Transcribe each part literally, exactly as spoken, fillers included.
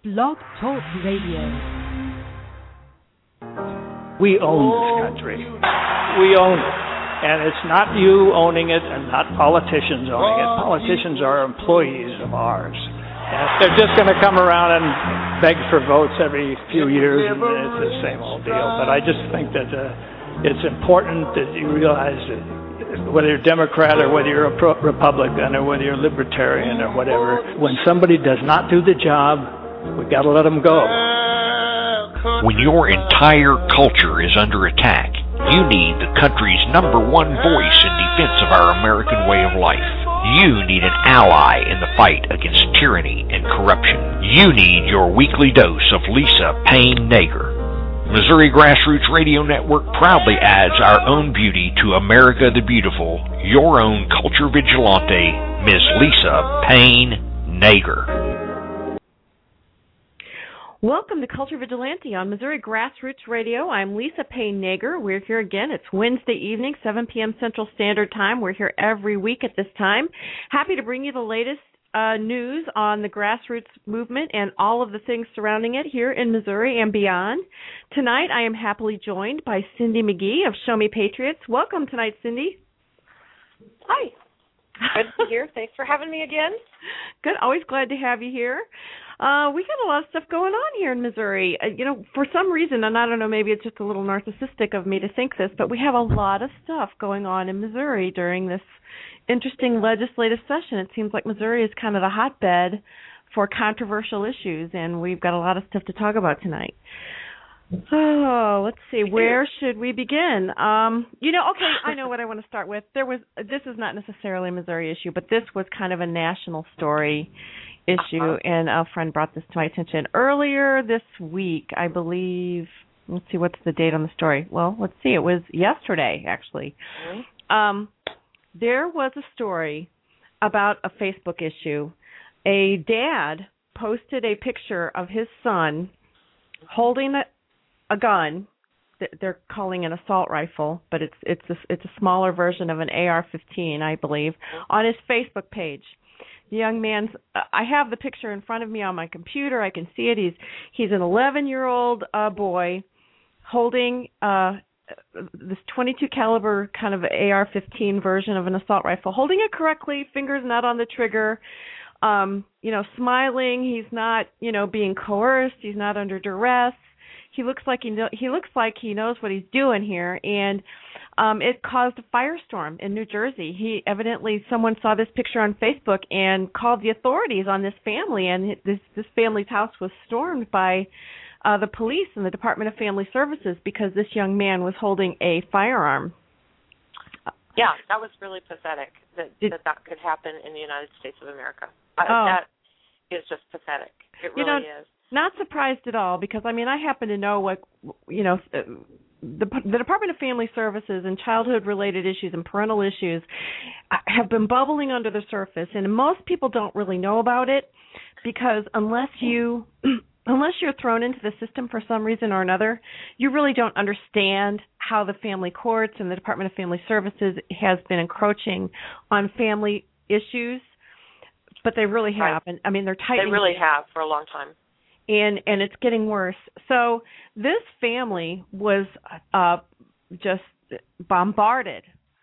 Blog Talk Radio. We own this country. We own it. And it's not you owning it and not politicians owning it. Politicians are employees of ours. And they're just going to come around and beg for votes every few years, and it's the same old deal. But I just think that uh, it's important that you realize that whether you're Democrat or whether you're a pro- Republican or whether you're libertarian or whatever, when somebody does not do the job, we got to let them go. When your entire culture is under attack, you need the country's number one voice in defense of our American way of life. You need an ally in the fight against tyranny and corruption. You need your weekly dose of Lisa Payne Nager. Missouri Grassroots Radio Network proudly adds our own beauty to America the Beautiful, your own culture vigilante, Miss Lisa Payne Nager. Welcome to Culture Vigilante on Missouri Grassroots Radio. I'm Lisa Payne Nager. We're here again. It's Wednesday evening, seven p.m. Central Standard Time. We're here every week at this time. Happy to bring you the latest uh, news on the grassroots movement and all of the things surrounding it here in Missouri and beyond. Tonight, I am happily joined by Cindy McGee of Show Me Patriots. Welcome tonight, Cindy. Hi. Good to be here. Thanks for having me again. Good. Always glad to have you here. Uh, we got a lot of stuff going on here in Missouri. Uh, you know, for some reason, and I don't know, maybe it's just a little narcissistic of me to think this, but we have a lot of stuff going on in Missouri during this interesting legislative session. It seems like Missouri is kind of the hotbed for controversial issues, and we've got a lot of stuff to talk about tonight. Oh, let's see. Where should we begin? Um, you know, okay, I know what I want to start with. There was this is not necessarily a Missouri issue, but this was kind of a national story issue, uh-huh. and a friend brought this to my attention earlier this week, I believe. Let's see, what's the date on the story? Well, let's see. It was yesterday, actually. Mm-hmm. Um, there was a story about a Facebook issue. A dad posted a picture of his son holding a a gun. They're calling an assault rifle, but it's it's a, it's a smaller version of an A R fifteen, I believe, on his Facebook page. The young man's, I have the picture in front of me on my computer. I can see it. He's he's an eleven-year-old uh, boy holding uh, this twenty-two caliber kind of A R fifteen version of an assault rifle, holding it correctly, fingers not on the trigger, um, you know, smiling. He's not, you know, being coerced. He's not under duress. He looks like he know, he looks like he knows what he's doing here, and um, it caused a firestorm in New Jersey. He evidently someone saw this picture on Facebook and called the authorities on this family, and this this family's house was stormed by uh, the police and the Department of Family Services because this young man was holding a firearm. Yeah, that was really pathetic that Did, that, that could happen in the United States of America. Uh, oh. That is just pathetic. It really you know, is. Not surprised at all because, I mean, I happen to know what, you know, the, the Department of Family Services and childhood-related issues and parental issues have been bubbling under the surface, and most people don't really know about it because unless you, unless you're thrown into the system for some reason or another, you really don't understand how the family courts and the Department of Family Services has been encroaching on family issues, but they really have. And I mean, they're tightening. They really have for a long time. And and it's getting worse. So this family was uh, just bombarded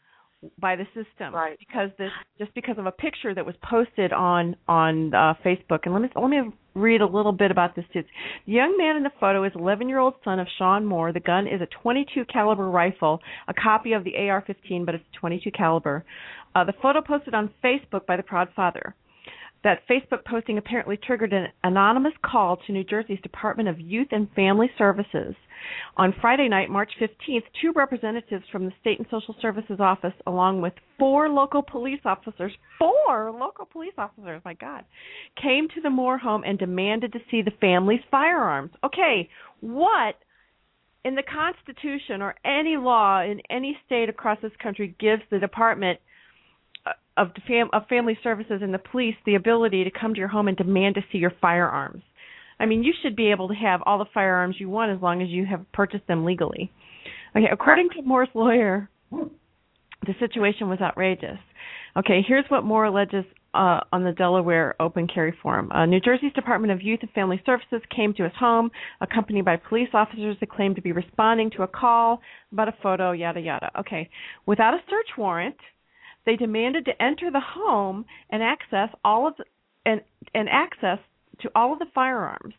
by the system, right. because this just because of a picture that was posted on on uh, Facebook. And let me let me read a little bit about this. Too. The young man in the photo is eleven-year-old son of Sean Moore. The gun is a twenty-two caliber rifle, a copy of the A R fifteen, but it's twenty-two caliber. Uh, the photo posted on Facebook by the proud father. That Facebook posting apparently triggered an anonymous call to New Jersey's Department of Youth and Family Services. On Friday night, March fifteenth, two representatives from the State and Social Services Office, along with four local police officers, four local police officers, my God, came to the Moore home and demanded to see the family's firearms. Okay, what in the Constitution or any law in any state across this country gives the Department Of, fam- of Family Services and the police the ability to come to your home and demand to see your firearms? I mean, you should be able to have all the firearms you want as long as you have purchased them legally. Okay, according to Moore's lawyer, the situation was outrageous. Okay, here's what Moore alleges uh, on the Delaware Open Carry Forum. Uh, New Jersey's Department of Youth and Family Services came to his home, accompanied by police officers that claimed to be responding to a call about a photo, yada, yada. Okay. Without a search warrant, they demanded to enter the home and access all of the, and, and access to all of the firearms.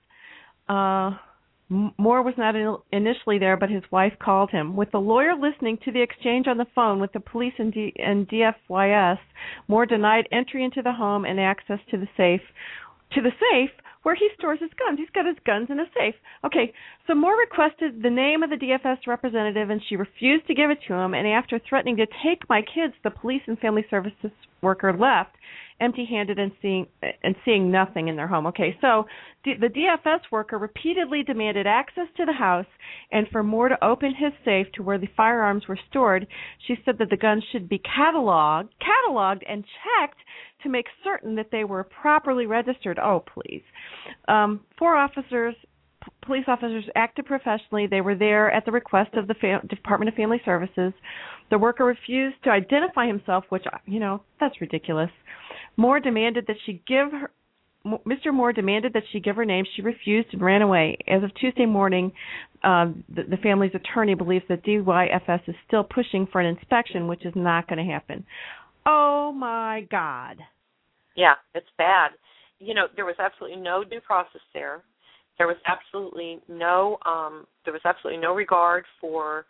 Uh, Moore was not in, initially there, but his wife called him. With the lawyer listening to the exchange on the phone with the police and, D, and D F Y S, Moore denied entry into the home and access to the safe, to the safe where he stores his guns. He's got his guns in a safe. Okay, so Moore requested the name of the D F S representative, and she refused to give it to him. And after threatening to take my kids, the police and family services worker left, empty-handed and seeing and seeing nothing in their home. Okay, so D- the D F S worker repeatedly demanded access to the house and for Moore to open his safe to where the firearms were stored. She said that the guns should be cataloged, cataloged and checked to make certain that they were properly registered. Oh, please. Um, four officers, p- police officers acted professionally. They were there at the request of the Fa- Department of Family Services. The worker refused to identify himself, which, you know, that's ridiculous. Moore demanded that she give her, Mister Moore demanded that she give her name. She refused and ran away. As of Tuesday morning, um, the, the family's attorney believes that D Y F S is still pushing for an inspection, which is not going to happen. Oh, my God. Yeah, it's bad. You know, there was absolutely no due process there. There was absolutely no, um, there was absolutely no regard for,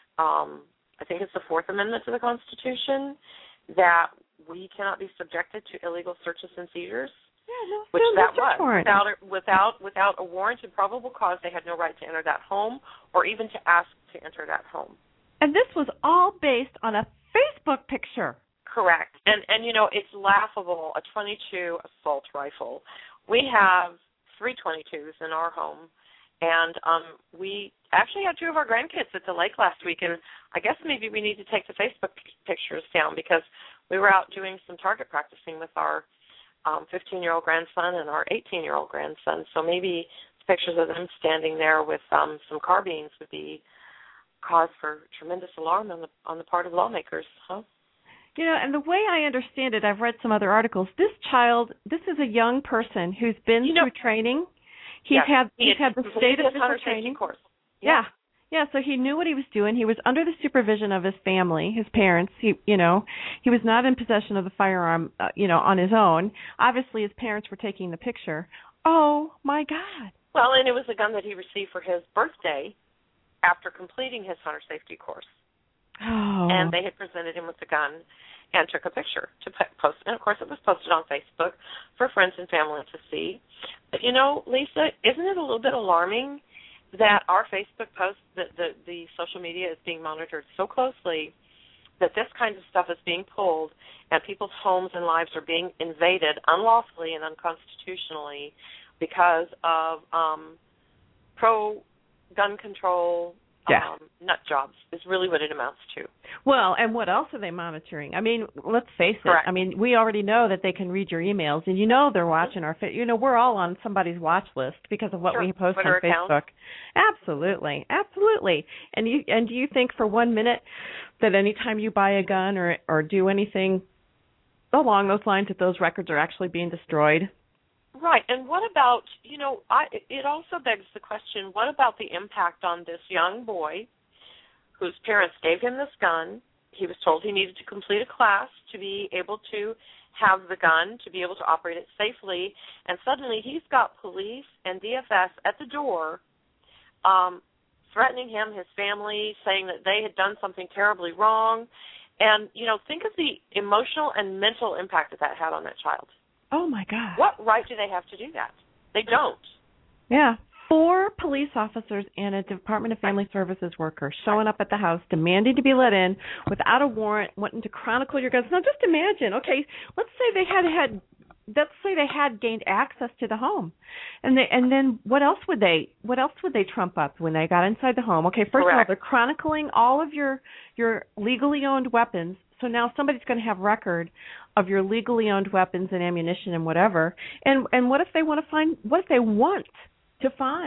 um, I think it's the Fourth Amendment to the Constitution, that we cannot be subjected to illegal searches and seizures. Yeah, no, which no, that no was. warrant. Without, without, without a warranted probable cause, they had no right to enter that home or even to ask to enter that home. And this was all based on a Facebook picture. Correct. And, and you know, it's laughable, a twenty-two assault rifle. We have three twenty-twos in our home, and um, we actually had two of our grandkids at the lake last week, and I guess maybe we need to take the Facebook pictures down because we were out doing some target practicing with our um, fifteen-year-old grandson and our eighteen-year-old grandson, so maybe pictures of them standing there with um, some carbines would be cause for tremendous alarm on the on the part of lawmakers, huh? You know, and the way I understand it, I've read some other articles. This child, this is a young person who's been you know, through training. He's yes, had he he's had the state official training course. Yeah. yeah, yeah. So he knew what he was doing. He was under the supervision of his family, his parents. He, you know, he was not in possession of the firearm, uh, you know, on his own. Obviously, his parents were taking the picture. Oh my God. Well, and it was a gun that he received for his birthday after completing his hunter safety course. Oh. And they had presented him with the gun and took a picture to post. And, of course, it was posted on Facebook for friends and family to see. But, you know, Lisa, isn't it a little bit alarming that our Facebook posts, that the, the social media is being monitored so closely that this kind of stuff is being pulled and people's homes and lives are being invaded unlawfully and unconstitutionally because of um, pro-gun control Yeah. Um, nut jobs is really what it amounts to. Well, and what else are they monitoring? I mean, let's face it. Correct. I mean, we already know that they can read your emails, and you know they're watching our. You know, we're all on somebody's watch list because of what sure. we post Twitter on Facebook. Accounts. Absolutely, absolutely. And you and do you think for one minute that anytime you buy a gun or or do anything along those lines that those records are actually being destroyed? Right, and what about, you know, I, it also begs the question, what about the impact on this young boy whose parents gave him this gun? He was told he needed to complete a class to be able to have the gun, to be able to operate it safely, and suddenly he's got police and D F S at the door um, threatening him, his family, saying that they had done something terribly wrong. And, you know, think of the emotional and mental impact that that had on that child. Oh, my God. What right do they have to do that? They don't. Yeah. Four police officers and a Department of Family Services worker showing up at the house, demanding to be let in without a warrant, wanting to chronicle your guns. Now, just imagine, okay, let's say they had had, let's say they had gained access to the home, and they, and then what else would they, what else would they trump up when they got inside the home? Okay, first Correct. of all, they're chronicling all of your your legally owned weapons. So now somebody's going to have record of your legally owned weapons and ammunition and whatever. And and what if they want to find? What if they want to find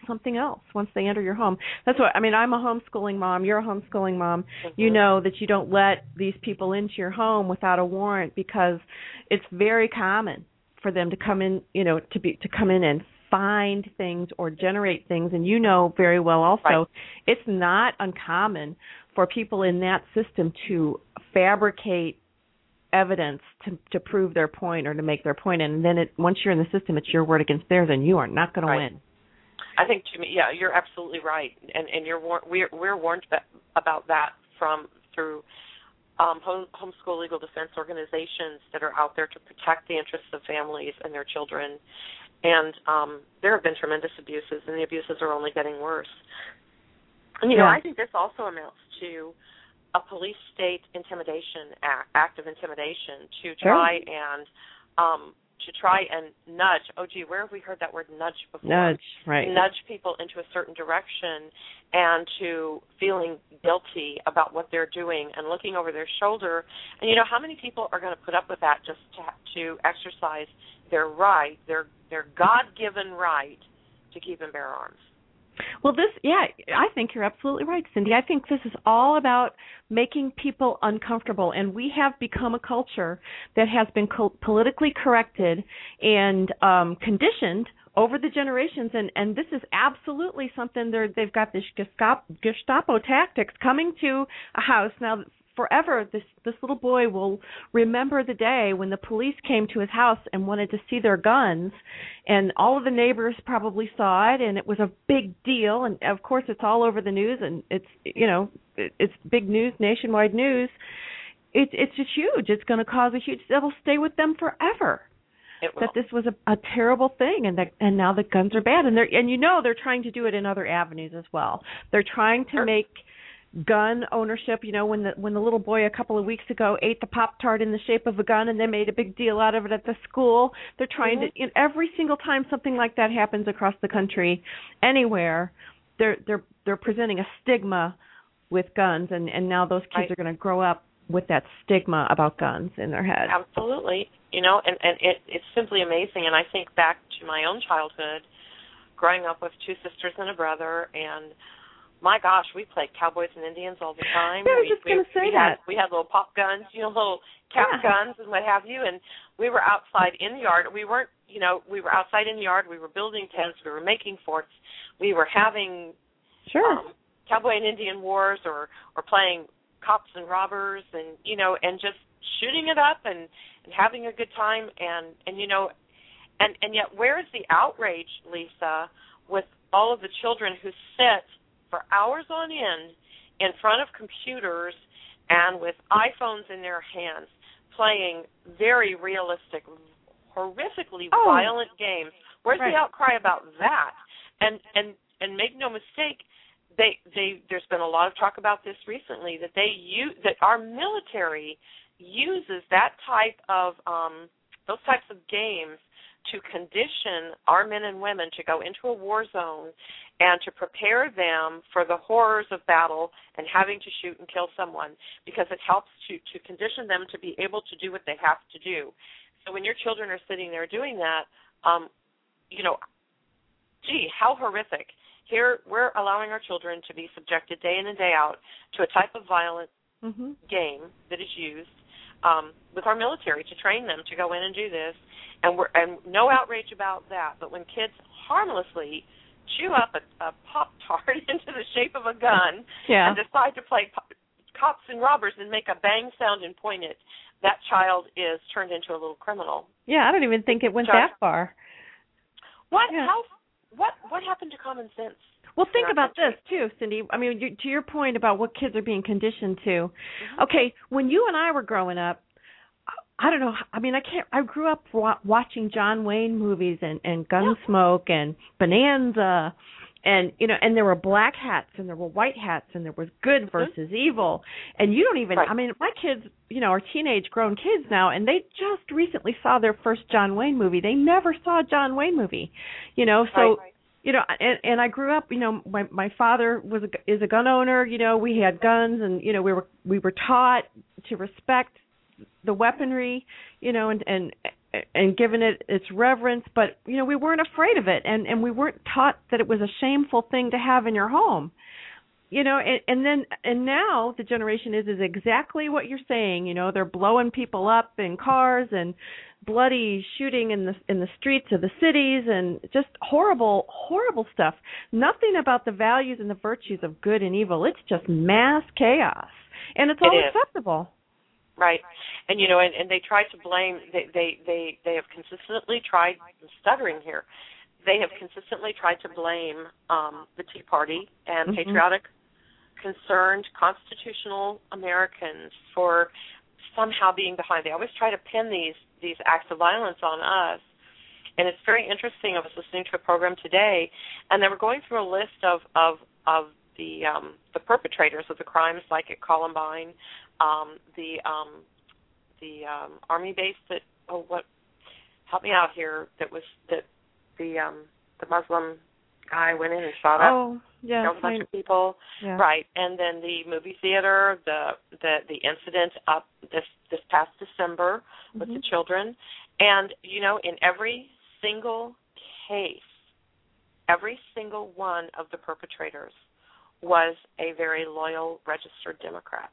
something else once they enter your home. That's what I mean. I'm a homeschooling mom. You're a homeschooling mom. Mm-hmm. You know that you don't let these people into your home without a warrant because it's very common for them to come in, you know, to be to come in and find things or generate things. And you know very well also, right. It's not uncommon for people in that system to fabricate evidence to to prove their point or to make their point, and then it, once you're in the system, it's your word against theirs, and you are not going right. to win. I think, Jimmy, yeah, you're absolutely right, and and you're we're we're warned about that from through um, home, homeschool legal defense organizations that are out there to protect the interests of families and their children, and um, there have been tremendous abuses, and the abuses are only getting worse. And you yeah. know, I think this also amounts to a police state intimidation act, act of intimidation to try sure. and um, to try and nudge. Oh, gee, where have we heard that word nudge before? Nudge, right? Nudge people into a certain direction and to feeling guilty about what they're doing and looking over their shoulder. And you know, how many people are going to put up with that just to to exercise their right, their their God-given right to keep and bear arms? Well, this, yeah, I think you're absolutely right, Cindy. I think this is all about making people uncomfortable, and we have become a culture that has been co- politically corrected and um, conditioned over the generations, and, and this is absolutely something they've got this Gestapo, Gestapo tactics coming to a house. Now, forever, this this little boy will remember the day when the police came to his house and wanted to see their guns, and all of the neighbors probably saw it, and it was a big deal, and of course it's all over the news, and it's, you know, it's big news, nationwide news. It, it's just huge. It's going to cause a huge, it'll stay with them forever. It will. That this was a, a terrible thing, and that, and now the guns are bad, and they're, and you know they're trying to do it in other avenues as well. They're trying to sure. make gun ownership, you know, when the when the little boy a couple of weeks ago ate the Pop-Tart in the shape of a gun and they made a big deal out of it at the school, they're trying mm-hmm. to, you know, every single time something like that happens across the country, anywhere, they're they're they're presenting a stigma with guns, and, and now those kids right. are going to grow up with that stigma about guns in their head. Absolutely. You know, and, and it, it's simply amazing, and I think back to my own childhood, growing up with two sisters and a brother, and my gosh, we played cowboys and Indians all the time. Yeah, I was we, just going to say we that. Had, we had little pop guns, you know, little cap yeah. guns and what have you, and we were outside in the yard. We weren't, you know, we were outside in the yard. We were building tents. We were making forts. We were having sure. um, cowboy and Indian wars, or, or playing cops and robbers, and, you know, and just shooting it up and, and having a good time. And, and you know, and, and yet where is the outrage, Lisa, with all of the children who sit for hours on end in front of computers and with iPhones in their hands playing very realistic, horrifically oh. violent games? Where's right. the outcry about that? And and and make no mistake, they they there's been a lot of talk about this recently, that they use that our military uses that type of um, those types of games to condition our men and women to go into a war zone and to prepare them for the horrors of battle and having to shoot and kill someone, because it helps to, to condition them to be able to do what they have to do. So when your children are sitting there doing that, um, you know, gee, how horrific. Here we're allowing our children to be subjected day in and day out to a type of violent mm-hmm. game that is used um, with our military to train them to go in and do this. And we're and no outrage about that. But when kids harmlessly chew up a, a Pop-Tart into the shape of a gun yeah. and decide to play pop, cops and robbers and make a bang sound and point it, that child is turned into a little criminal. Yeah, I don't even think it went Just, that far. What? Yeah. How? What? What happened to common sense? Well, think about country? this, too, Cindy. I mean, you, to your point about what kids are being conditioned to. Mm-hmm. Okay, when you and I were growing up, I don't know. I mean, I can't. I grew up wa- watching John Wayne movies and, and Gunsmoke yeah. and Bonanza, and you know, and there were black hats and there were white hats and there was good versus mm-hmm. evil. And you don't even. Right. I mean, my kids, you know, are teenage grown kids now, and they just recently saw their first John Wayne movie. They never saw a John Wayne movie, you know. So. Right, right. You know, and, and I grew up. You know, my my father was a, is a gun owner. You know, we had guns, and you know, we were we were taught to respect the weaponry, you know, and, and and given it its reverence, but you know, we weren't afraid of it, and and we weren't taught that it was a shameful thing to have in your home. You know, and, and then and now the generation is is exactly what you're saying. You know, they're blowing people up in cars and bloody shooting in the in the streets of the cities and just horrible, horrible stuff. Nothing about the values and the virtues of good and evil. It's just mass chaos, and it's all it acceptable. Right. And, you know, and, and they try to blame, they, they, they, they have consistently tried, I'm stuttering here, they have consistently tried to blame um, the Tea Party and mm-hmm. patriotic, concerned, constitutional Americans for somehow being behind. They always try to pin these, these acts of violence on us. And it's very interesting. I was listening to a program today, and they were going through a list of, of, of the, um, the perpetrators of the crimes like at Columbine, Um, the um, the um, army base that oh what help me out here that was that the um, the Muslim guy went in and shot up oh yeah killed a bunch of people yeah. right, and then the movie theater, the the the incident up this this past December with mm-hmm. the children, and you know, in every single case, every single one of the perpetrators was a very loyal registered Democrat.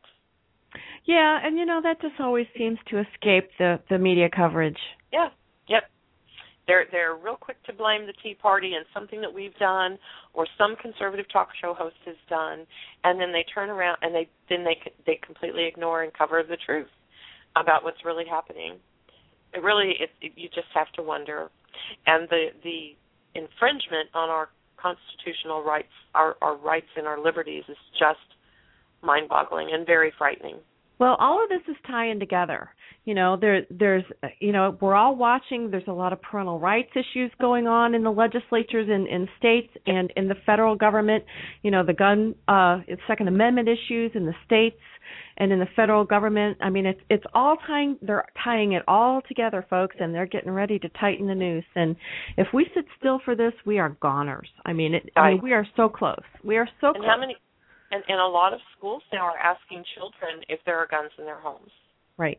Yeah, and you know, that just always seems to escape the, the media coverage. Yeah, yep. They're they're real quick to blame the Tea Party and something that we've done or some conservative talk show host has done, and then they turn around and they then they they completely ignore and cover the truth about what's really happening. It really it, it, you just have to wonder, and the the infringement on our constitutional rights, our our rights and our liberties is just mind-boggling and very frightening. Well, all of this is tying together. You know, there, there's, you know, we're all watching. There's a lot of parental rights issues going on in the legislatures in, in states and in the federal government. You know, the gun, uh, Second Amendment issues in the states and in the federal government. I mean, it's it's all tying. They're tying it all together, folks, and they're getting ready to tighten the noose. And if we sit still for this, we are goners. I mean, it, I mean, we are so close. We are so and close. How many? And, and a lot of schools now are asking children if there are guns in their homes. Right.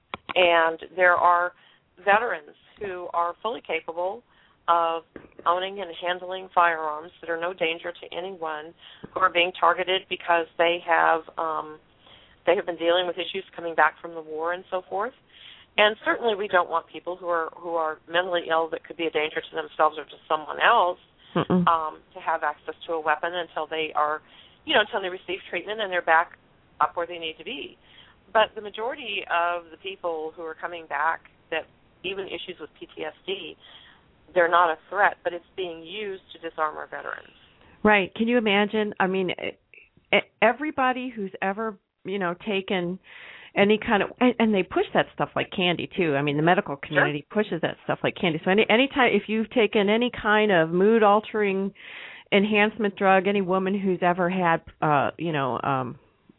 And there are veterans who are fully capable of owning and handling firearms that are no danger to anyone, who are being targeted because they have um, they have been dealing with issues coming back from the war and so forth. And certainly we don't want people who are who are mentally ill that could be a danger to themselves or to someone else um, to have access to a weapon until they are, you know, until they receive treatment and they're back up where they need to be. But the majority of the people who are coming back, that even issues with P T S D, they're not a threat, but it's being used to disarm our veterans. Right. Can you imagine? I mean, everybody who's ever, you know, taken any kind of, and they push that stuff like candy too. I mean, the medical community sure. pushes that stuff like candy. So any anytime, if you've taken any kind of mood-altering enhancement drug, any woman who's ever had, uh, you know, um,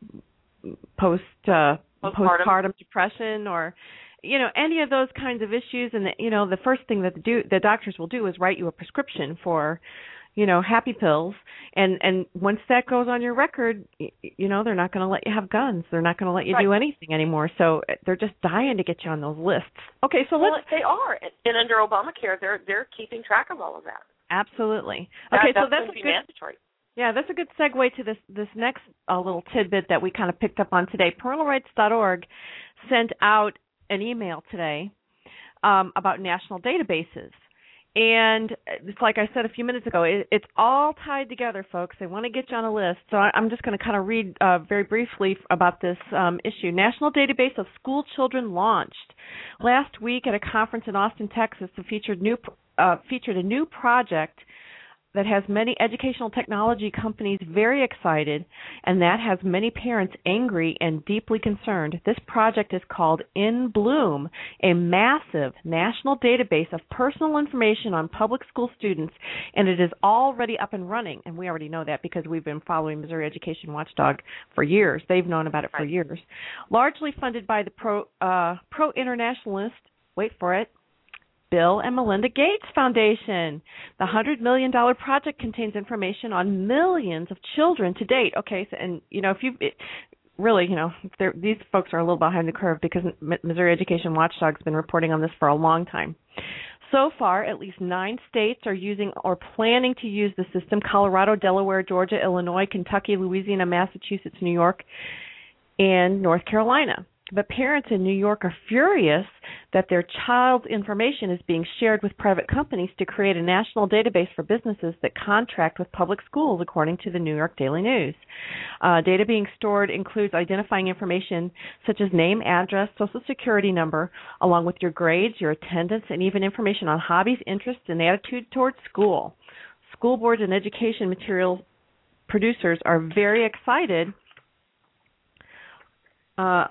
post uh, postpartum. postpartum depression, or you know, any of those kinds of issues, and the, you know, the first thing that the, do, the doctors will do is write you a prescription for, you know, happy pills, and and once that goes on your record, you, you know, they're not going to let you have guns. They're not going to let you right. do anything anymore. So they're just dying to get you on those lists. Okay, so well, let's. They are, and under Obamacare, they're they're keeping track of all of that. Absolutely. That, okay, that's so that's going to be a good, mandatory. Yeah, that's a good segue to this this next uh, little tidbit that we kind of picked up on today. parental rights dot org sent out an email today um, about national databases. And it's like I said a few minutes ago, it, it's all tied together, folks. They want to get you on a list. So I, I'm just going to kind of read uh, very briefly about this um, issue. National Database of School Children launched last week at a conference in Austin, Texas, that featured new uh, featured a new project that has many educational technology companies very excited, and that has many parents angry and deeply concerned. This project is called In Bloom, a massive national database of personal information on public school students, and it is already up and running, and we already know that because we've been following Missouri Education Watchdog for years. They've known about it for years. Largely funded by the pro, uh, pro-internationalist, wait for it, Bill and Melinda Gates Foundation. The one hundred million dollars project contains information on millions of children to date. Okay, so, and, you know, if you it, really, you know, these folks are a little behind the curve because Missouri Education Watchdog has been reporting on this for a long time. So far, at least nine states are using or planning to use the system: Colorado, Delaware, Georgia, Illinois, Kentucky, Louisiana, Massachusetts, New York, and North Carolina. But parents in New York are furious that their child's information is being shared with private companies to create a national database for businesses that contract with public schools, according to the New York Daily News. Uh, data being stored includes identifying information such as name, address, social security number, along with your grades, your attendance, and even information on hobbies, interests, and attitude towards school. School boards and education material producers are very excited. Uh,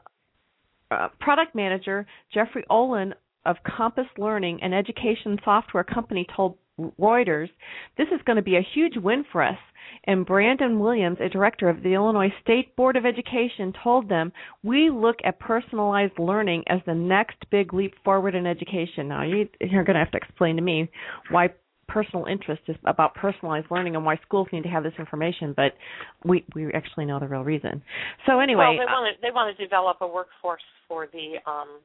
Uh, product manager Jeffrey Olin of Compass Learning, an education software company, told Reuters, "This is going to be a huge win for us." And Brandon Williams, a director of the Illinois State Board of Education, told them, "We look at personalized learning as the next big leap forward in education." Now, you, you're going to have to explain to me why personal interest is about personalized learning and why schools need to have this information, but we we actually know the real reason. So anyway, well, they want to they want to develop a workforce for the um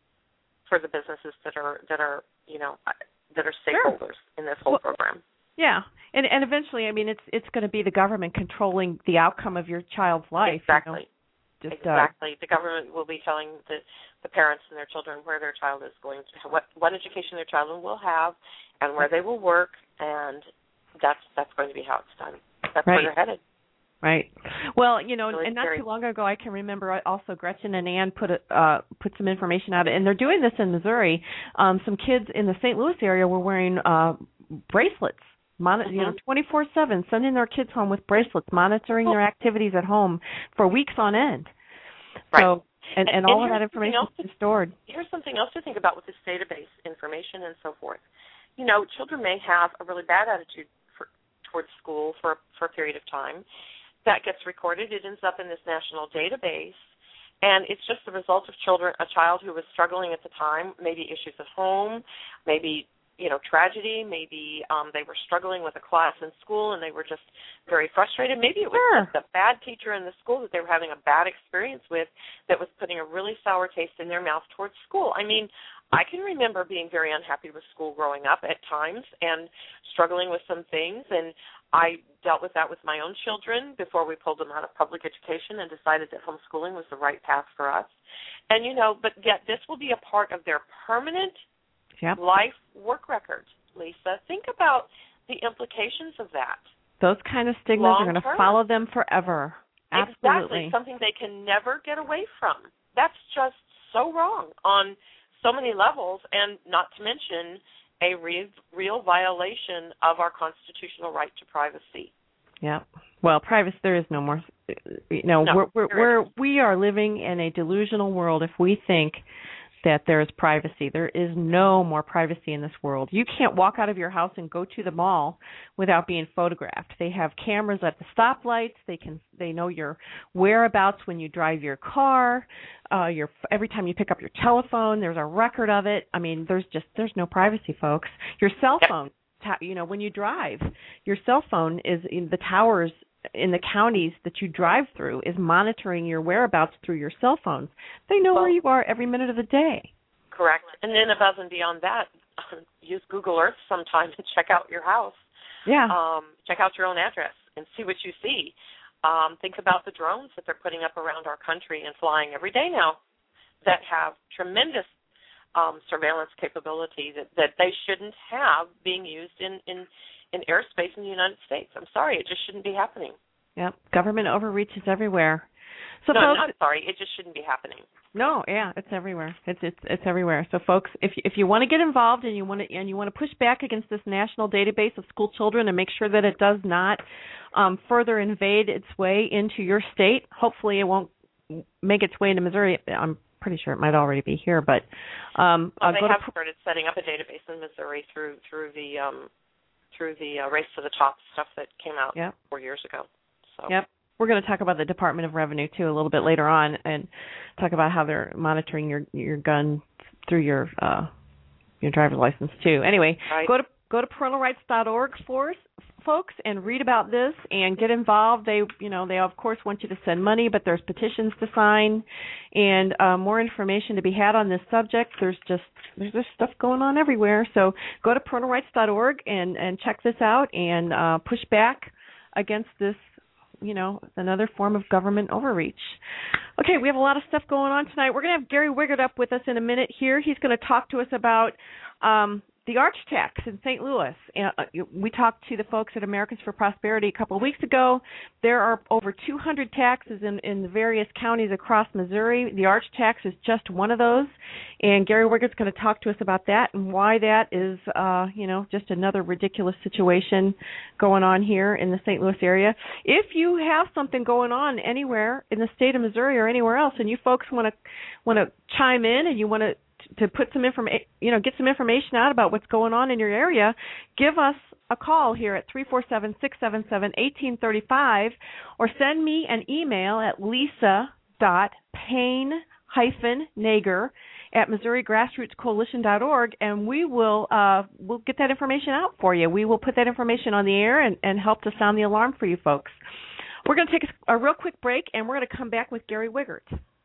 for the businesses that are that are you know that are stakeholders sure. in this whole well, program. Yeah, and and eventually, I mean, it's it's going to be the government controlling the outcome of your child's life. Exactly. You know? Just, exactly. Uh, the government will be telling the the parents and their children where their child is going to what what education their child will have and where they will work, and that's that's going to be how it's done. That's right. where they're headed. Right. Well, you know, really and not scary. too long ago, I can remember also Gretchen and Ann put a, uh, put some information out, and they're doing this in Missouri. Um, some kids in the Saint Louis area were wearing uh, bracelets, mon- mm-hmm. you know, twenty-four seven, sending their kids home with bracelets, monitoring oh. their activities at home for weeks on end. Right. So, and, and, and, all and of that information to, is stored. Here's something else to think about with this database information and so forth. You know, children may have a really bad attitude for, towards school for for a period of time. That gets recorded. It ends up in this national database, and it's just the result of children, a child who was struggling at the time, maybe issues at home, maybe you know tragedy, maybe um, they were struggling with a class in school and they were just very frustrated. Maybe it was sure. just a bad teacher in the school that they were having a bad experience with that was putting a really sour taste in their mouth towards school. I mean, I can remember being very unhappy with school growing up at times and struggling with some things, and I dealt with that with my own children before we pulled them out of public education and decided that homeschooling was the right path for us. And, you know, but yet this will be a part of their permanent yep. life work record, Lisa. Think about the implications of that. Those kind of stigmas Long are going to term. follow them forever. Exactly, Absolutely. something they can never get away from. That's just so wrong on so many levels, and not to mention a real, real violation of our constitutional right to privacy. Yeah. Well, privacy, there is no more. You know, no, we're we're, we're we are living in a delusional world if we think that there is privacy. There is no more privacy in this world. You can't walk out of your house and go to the mall without being photographed. They have cameras at the stoplights. They can they know your whereabouts when you drive your car. Uh, your every time you pick up your telephone, there's a record of it. I mean, there's just there's no privacy, folks. Your cell phone, you know, when you drive, your cell phone is in the towers in the counties that you drive through is monitoring your whereabouts through your cell phones. They know well, where you are every minute of the day. Correct. And then above and beyond that, use Google Earth sometime to check out your house. Yeah. Um, check out your own address and see what you see. Um, think about the drones that they're putting up around our country and flying every day now that have tremendous um, surveillance capability that, that they shouldn't have being used in, in in airspace in the United States. I'm sorry, it just shouldn't be happening. Yep, government overreach is everywhere. So no, folks, not sorry, it just shouldn't be happening. No, yeah, it's everywhere. It's it's it's everywhere. So folks, if if you want to get involved and you want to and you want to push back against this national database of school children and make sure that it does not um, further invade its way into your state, hopefully it won't make its way into Missouri. I'm pretty sure it might already be here, but um, well, uh, they go have to, started setting up a database in Missouri through through the um, through the uh, Race to the Top stuff that came out yep. four years ago. So. Yep. We're going to talk about the Department of Revenue, too, a little bit later on and talk about how they're monitoring your your gun through your uh, your driver's license, too. Anyway, right. go to go to parental rights dot org forward, folks, and read about this and get involved. They, you know, they of course want you to send money, but there's petitions to sign, and uh, more information to be had on this subject. There's just there's just stuff going on everywhere. So go to parental rights dot org and and check this out and uh, push back against this, you know, another form of government overreach. Okay, we have a lot of stuff going on tonight. We're going to have Gary Wiggert up with us in a minute here. He's going to talk to us about um, the arch tax in Saint Louis. Uh, we talked to the folks at Americans for Prosperity a couple of weeks ago. There are over two hundred taxes in, in the various counties across Missouri. The arch tax is just one of those, and Gary Wiggert's going to talk to us about that and why that is, uh, you know, just another ridiculous situation going on here in the Saint Louis area. If you have something going on anywhere in the state of Missouri or anywhere else, and you folks want to want to chime in and you want to to put some information, you know, get some information out about what's going on in your area, give us a call here at three four seven, six seven seven, one eight three five, or send me an email at lisa dot payne dash nager at missouri grassroots coalition dot org, and we will uh, we'll get that information out for you. We will put that information on the air and, and help to sound the alarm for you folks. We're going to take a, a real quick break, and we're going to come back with Gary Wiggert.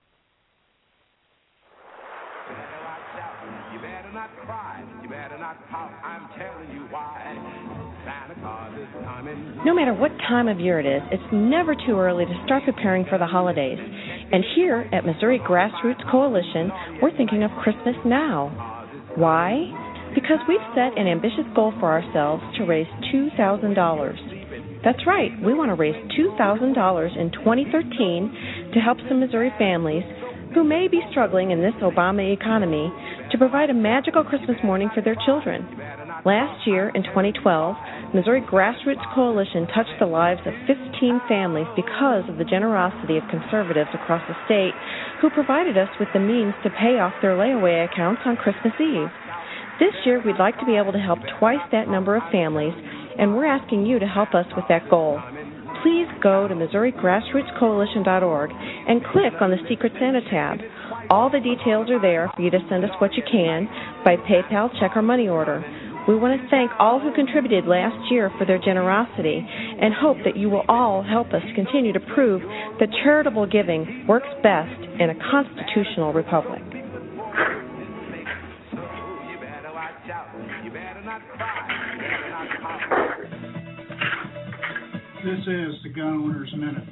You better not cry, you better not pout, I'm telling you why. Santa Claus is coming. No matter what time of year it is, it's never too early to start preparing for the holidays. And here at Missouri Grassroots Coalition, we're thinking of Christmas now. Why? Because we've set an ambitious goal for ourselves to raise two thousand dollars. That's right, we want to raise two thousand dollars in twenty thirteen to help some Missouri families who may be struggling in this Obama economy to provide a magical Christmas morning for their children. Last year, in twenty twelve, Missouri Grassroots Coalition touched the lives of fifteen families because of the generosity of conservatives across the state who provided us with the means to pay off their layaway accounts on Christmas Eve. This year, we'd like to be able to help twice that number of families, and we're asking you to help us with that goal. Please go to missouri grassroots coalition dot org and click on the Secret Santa tab. All the details are there for you to send us what you can by PayPal, check, or money order. We want to thank all who contributed last year for their generosity and hope that you will all help us continue to prove that charitable giving works best in a constitutional republic. This is the Gun Owners Minute.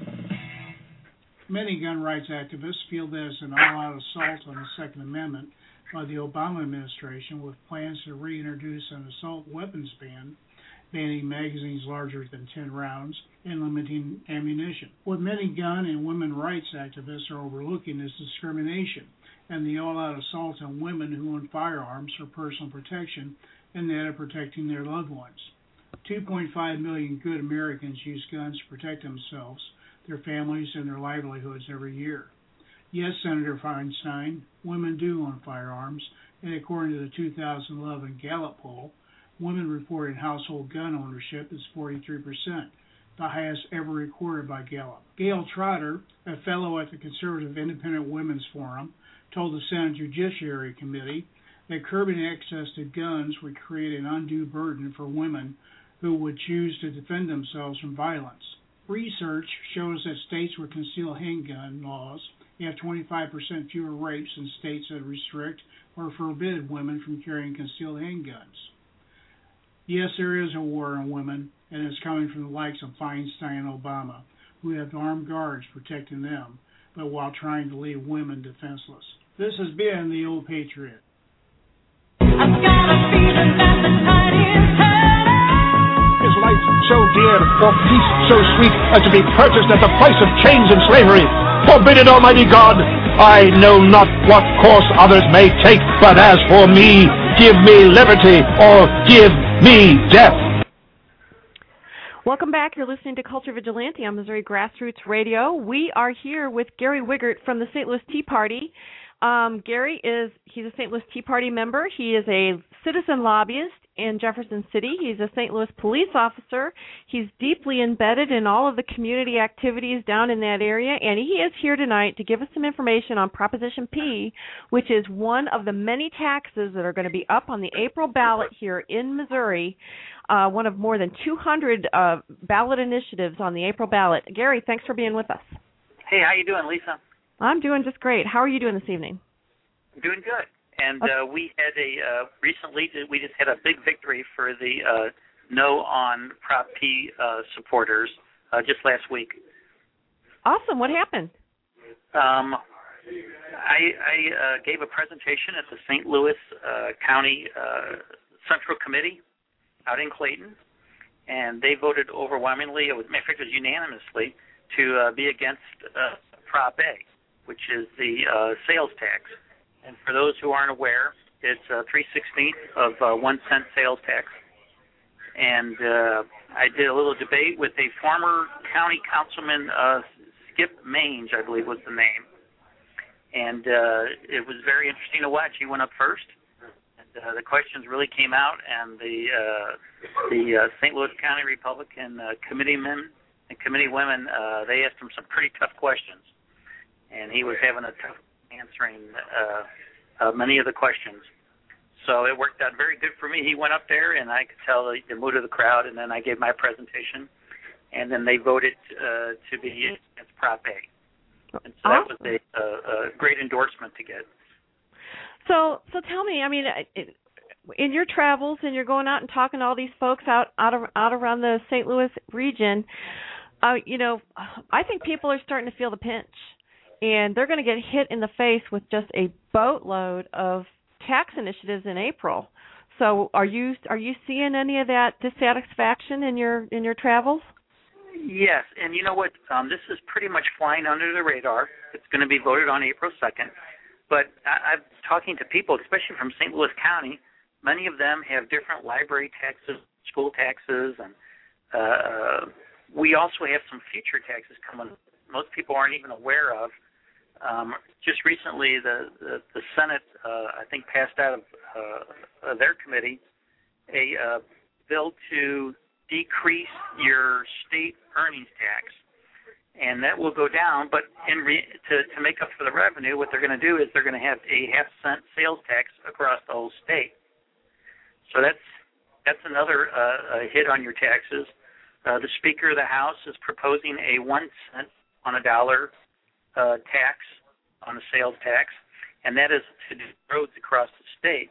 Many gun rights activists feel that it's an all-out assault on the Second Amendment by the Obama administration, with plans to reintroduce an assault weapons ban, banning magazines larger than ten rounds, and limiting ammunition. What many gun and women rights activists are overlooking is discrimination and the all-out assault on women who own firearms for personal protection and that of protecting their loved ones. two point five million good Americans use guns to protect themselves, their families, and their livelihoods every year. Yes, Senator Feinstein, women do own firearms, and according to the two thousand eleven Gallup poll, women reported household gun ownership is forty-three percent, the highest ever recorded by Gallup. Gail Trotter, a fellow at the Conservative Independent Women's Forum, told the Senate Judiciary Committee that curbing access to guns would create an undue burden for women who would choose to defend themselves from violence. Research shows that states with concealed handgun laws have twenty-five percent fewer rapes than states that restrict or forbid women from carrying concealed handguns. Yes, there is a war on women, and it's coming from the likes of Feinstein and Obama, who have armed guards protecting them, but while trying to leave women defenseless. This has been the Old Patriot. I've got a feeling that the tide is turning. Is life so dear, or peace so sweet, as to be purchased at the price of chains and slavery? Forbid it, Almighty God! I know not what course others may take, but as for me, give me liberty, or give me death. Welcome back. You're listening to Culture Vigilante on Missouri Grassroots Radio. We are here with Gary Wiggert from the Saint Louis Tea Party. Um, Gary is, he's a Saint Louis Tea Party member. He is a citizen lobbyist in Jefferson City. He's a Saint Louis police officer. He's deeply embedded in all of the community activities down in that area, and he is here tonight to give us some information on Proposition P, which is one of the many taxes that are going to be up on the April ballot here in Missouri, uh, one of more than two hundred uh, ballot initiatives on the April ballot. Gary, thanks for being with us. Hey, how you doing, Lisa? I'm doing just great. How are you doing this evening? Doing good. And uh, we had a uh, recently we just had a big victory for the uh, no on Prop P uh, supporters uh, just last week. Awesome. What happened? Um, I, I uh, gave a presentation at the Saint Louis uh, County uh, Central Committee out in Clayton, and they voted overwhelmingly. It was, in fact, it was unanimously to uh, be against uh, Prop A, which is the uh, sales tax. And for those who aren't aware, it's uh, three sixteenths of uh, one cent sales tax. And uh, I did a little debate with a former county councilman, uh, Skip Mange, I believe was the name. And uh, it was very interesting to watch. He went up first. And uh, the questions really came out, and the uh, the uh, Saint Louis County Republican uh, committeemen and committeewomen, uh, they asked him some pretty tough questions. And he was having a tough answering uh, uh, many of the questions. So it worked out very good for me. He went up there, and I could tell the, the mood of the crowd, and then I gave my presentation, and then they voted uh, to be against Prop A. And so that was a, a, a great endorsement to get. So so tell me, I mean, in your travels, and you're going out and talking to all these folks out, out, of, out around the Saint Louis region, uh, you know, I think people are starting to feel the pinch. And they're going to get hit in the face with just a boatload of tax initiatives in April. So, are you are you seeing any of that dissatisfaction in your in your travels? Yes, and you know what? Um, this is pretty much flying under the radar. It's going to be voted on April second. But I, I'm talking to people, especially from Saint Louis County. Many of them have different library taxes, school taxes, and uh, we also have some future taxes coming. Most people aren't even aware of. Um, just recently, the, the, the Senate, uh, I think, passed out of uh, their committee a uh, bill to decrease your state earnings tax, and that will go down. But in re- to, to make up for the revenue, what they're going to do is they're going to have a half cent sales tax across the whole state. So that's that's another uh, a hit on your taxes. Uh, the Speaker of the House is proposing a one cent on a dollar Uh, tax on a sales tax, and that is to do roads across the state.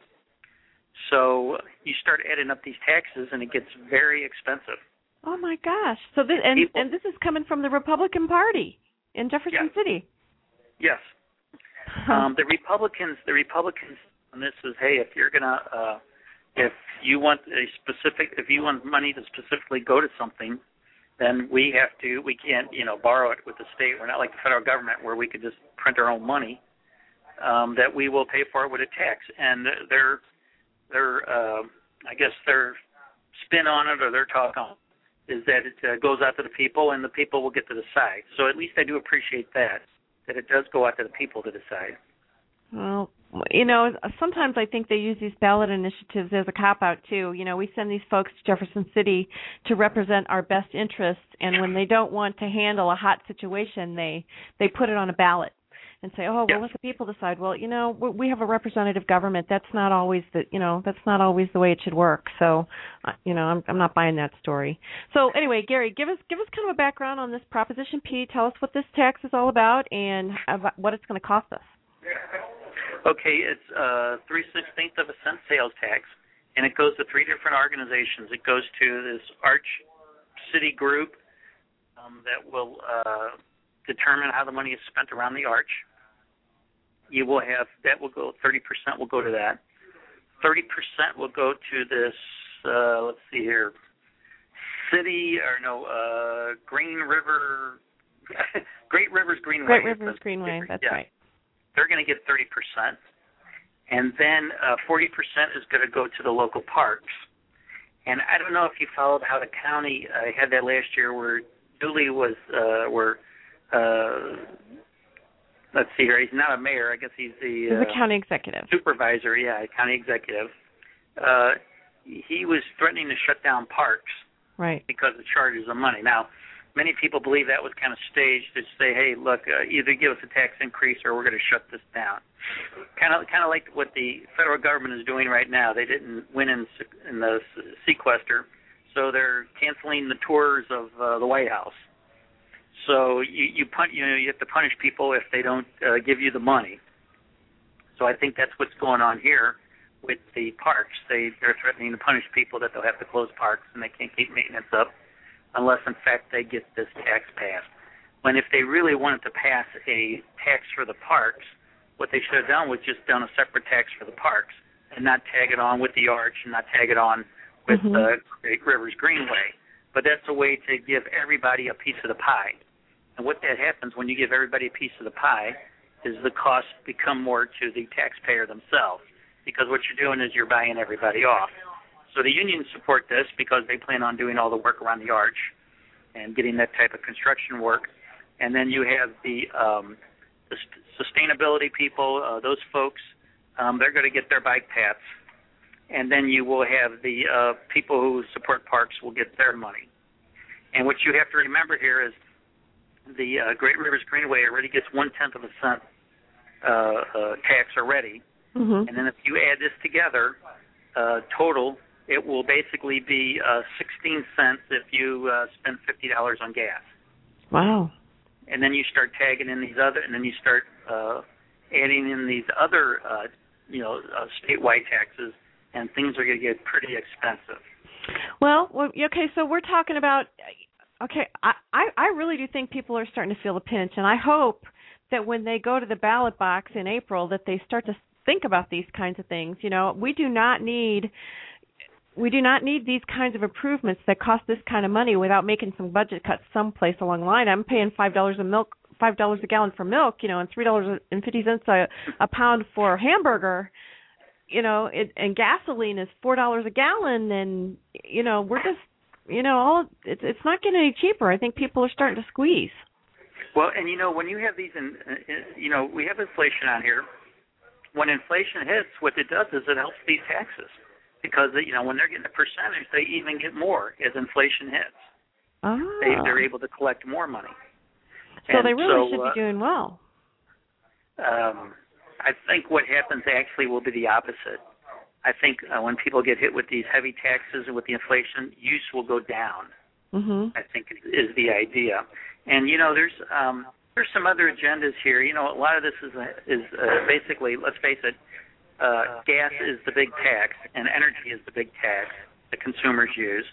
So you start adding up these taxes, and it gets very expensive. Oh my gosh! So this and, People, and this is coming from the Republican Party in Jefferson yeah. City. Yes. Um, the Republicans, the Republicans, on this is, hey, if you're gonna, uh, if you want a specific, if you want money to specifically go to something, then we have to, we can't, you know, borrow it with the state. We're not like the federal government where we could just print our own money, um, that we will pay for it with a tax. And their, their uh, I guess their spin on it or their talk on it is that it uh, goes out to the people and the people will get to decide. So at least I do appreciate that, that it does go out to the people to decide. Well, you know, sometimes I think they use these ballot initiatives as a cop-out, too. You know, we send these folks to Jefferson City to represent our best interests, and when they don't want to handle a hot situation, they, they put it on a ballot and say, oh, well, yes. Let the people decide. Well, you know, we have a representative government. That's not always the, you know, that's not always the way it should work. So, uh, you know, I'm, I'm not buying that story. So, anyway, Gary, give us give us kind of a background on this Proposition P. Tell us what this tax is all about and about what it's going to cost us. Okay, it's uh, three sixteenths of a cent sales tax, and it goes to three different organizations. It goes to this Arch City group um, that will uh, determine how the money is spent around the Arch. You will have that will go thirty percent will go to that. Thirty percent will go to this. Uh, let's see here, City or no uh, Green River, Great Rivers Greenway. Great Rivers Greenway. That's yeah. right. They're going to get thirty percent, and then uh, forty percent is going to go to the local parks. And I don't know if you followed how the county uh, had that last year where Dooley was, uh, where, uh, let's see here, he's not a mayor, I guess he's the... He's uh, a county executive. Supervisor, yeah, county executive. Uh, he was threatening to shut down parks right. because of charges of money. Now, many people believe that was kind of staged to say, hey, look, uh, either give us a tax increase or we're going to shut this down. Kind of kind of like what the federal government is doing right now. They didn't win in, in the sequester, so they're canceling the tours of uh, the White House. So you you, pun- you know you have to punish people if they don't uh, give you the money. So I think that's what's going on here with the parks. They they're threatening to punish people that they'll have to close parks and they can't keep maintenance up unless in fact they get this tax passed. When if they really wanted to pass a tax for the parks, what they should have done was just done a separate tax for the parks and not tag it on with the arch and not tag it on with mm-hmm. the Great Rivers Greenway. But that's a way to give everybody a piece of the pie. And what that happens when you give everybody a piece of the pie is the costs become more to the taxpayer themselves, because what you're doing is you're buying everybody off. So the unions support this because they plan on doing all the work around the arch and getting that type of construction work. And then you have the, um, the st- sustainability people, uh, those folks, um, they're going to get their bike paths. And then you will have the uh, people who support parks will get their money. And what you have to remember here is the uh, Great Rivers Greenway already gets one-tenth of a cent uh, uh, tax already. Mm-hmm. And then if you add this together, uh, total, it will basically be uh, sixteen cents if you uh, spend fifty dollars on gas. Wow. And then you start tagging in these other, and then you start uh, adding in these other, uh, you know, uh, statewide taxes, and things are going to get pretty expensive. Well, well, okay, so we're talking about, okay, I, I, I really do think people are starting to feel the pinch, and I hope that when they go to the ballot box in April that they start to think about these kinds of things. You know, we do not need we do not need these kinds of improvements that cost this kind of money without making some budget cuts someplace along the line. I'm paying five dollars a milk five dollars a gallon for milk, you know, and three dollars and fifty cents a, a pound for a hamburger. You know, it, and gasoline is four dollars a gallon, and you know, we're just, you know, all it's it's not getting any cheaper. I think people are starting to squeeze. Well, and you know, when you have these, in, you know, we have inflation on here. When inflation hits, what it does is it helps these taxes because you know when they're getting a percentage, they even get more as inflation hits. Ah. They, they're able to collect more money. So and they really so, should uh, be doing well. Um, I think what happens actually will be the opposite. I think uh, when people get hit with these heavy taxes and with the inflation, use will go down. Mm-hmm. I think is the idea. And you know, there's um, there's some other agendas here. You know, a lot of this is is uh, basically, let's face it, uh, gas is the big tax and energy is the big tax that consumers use.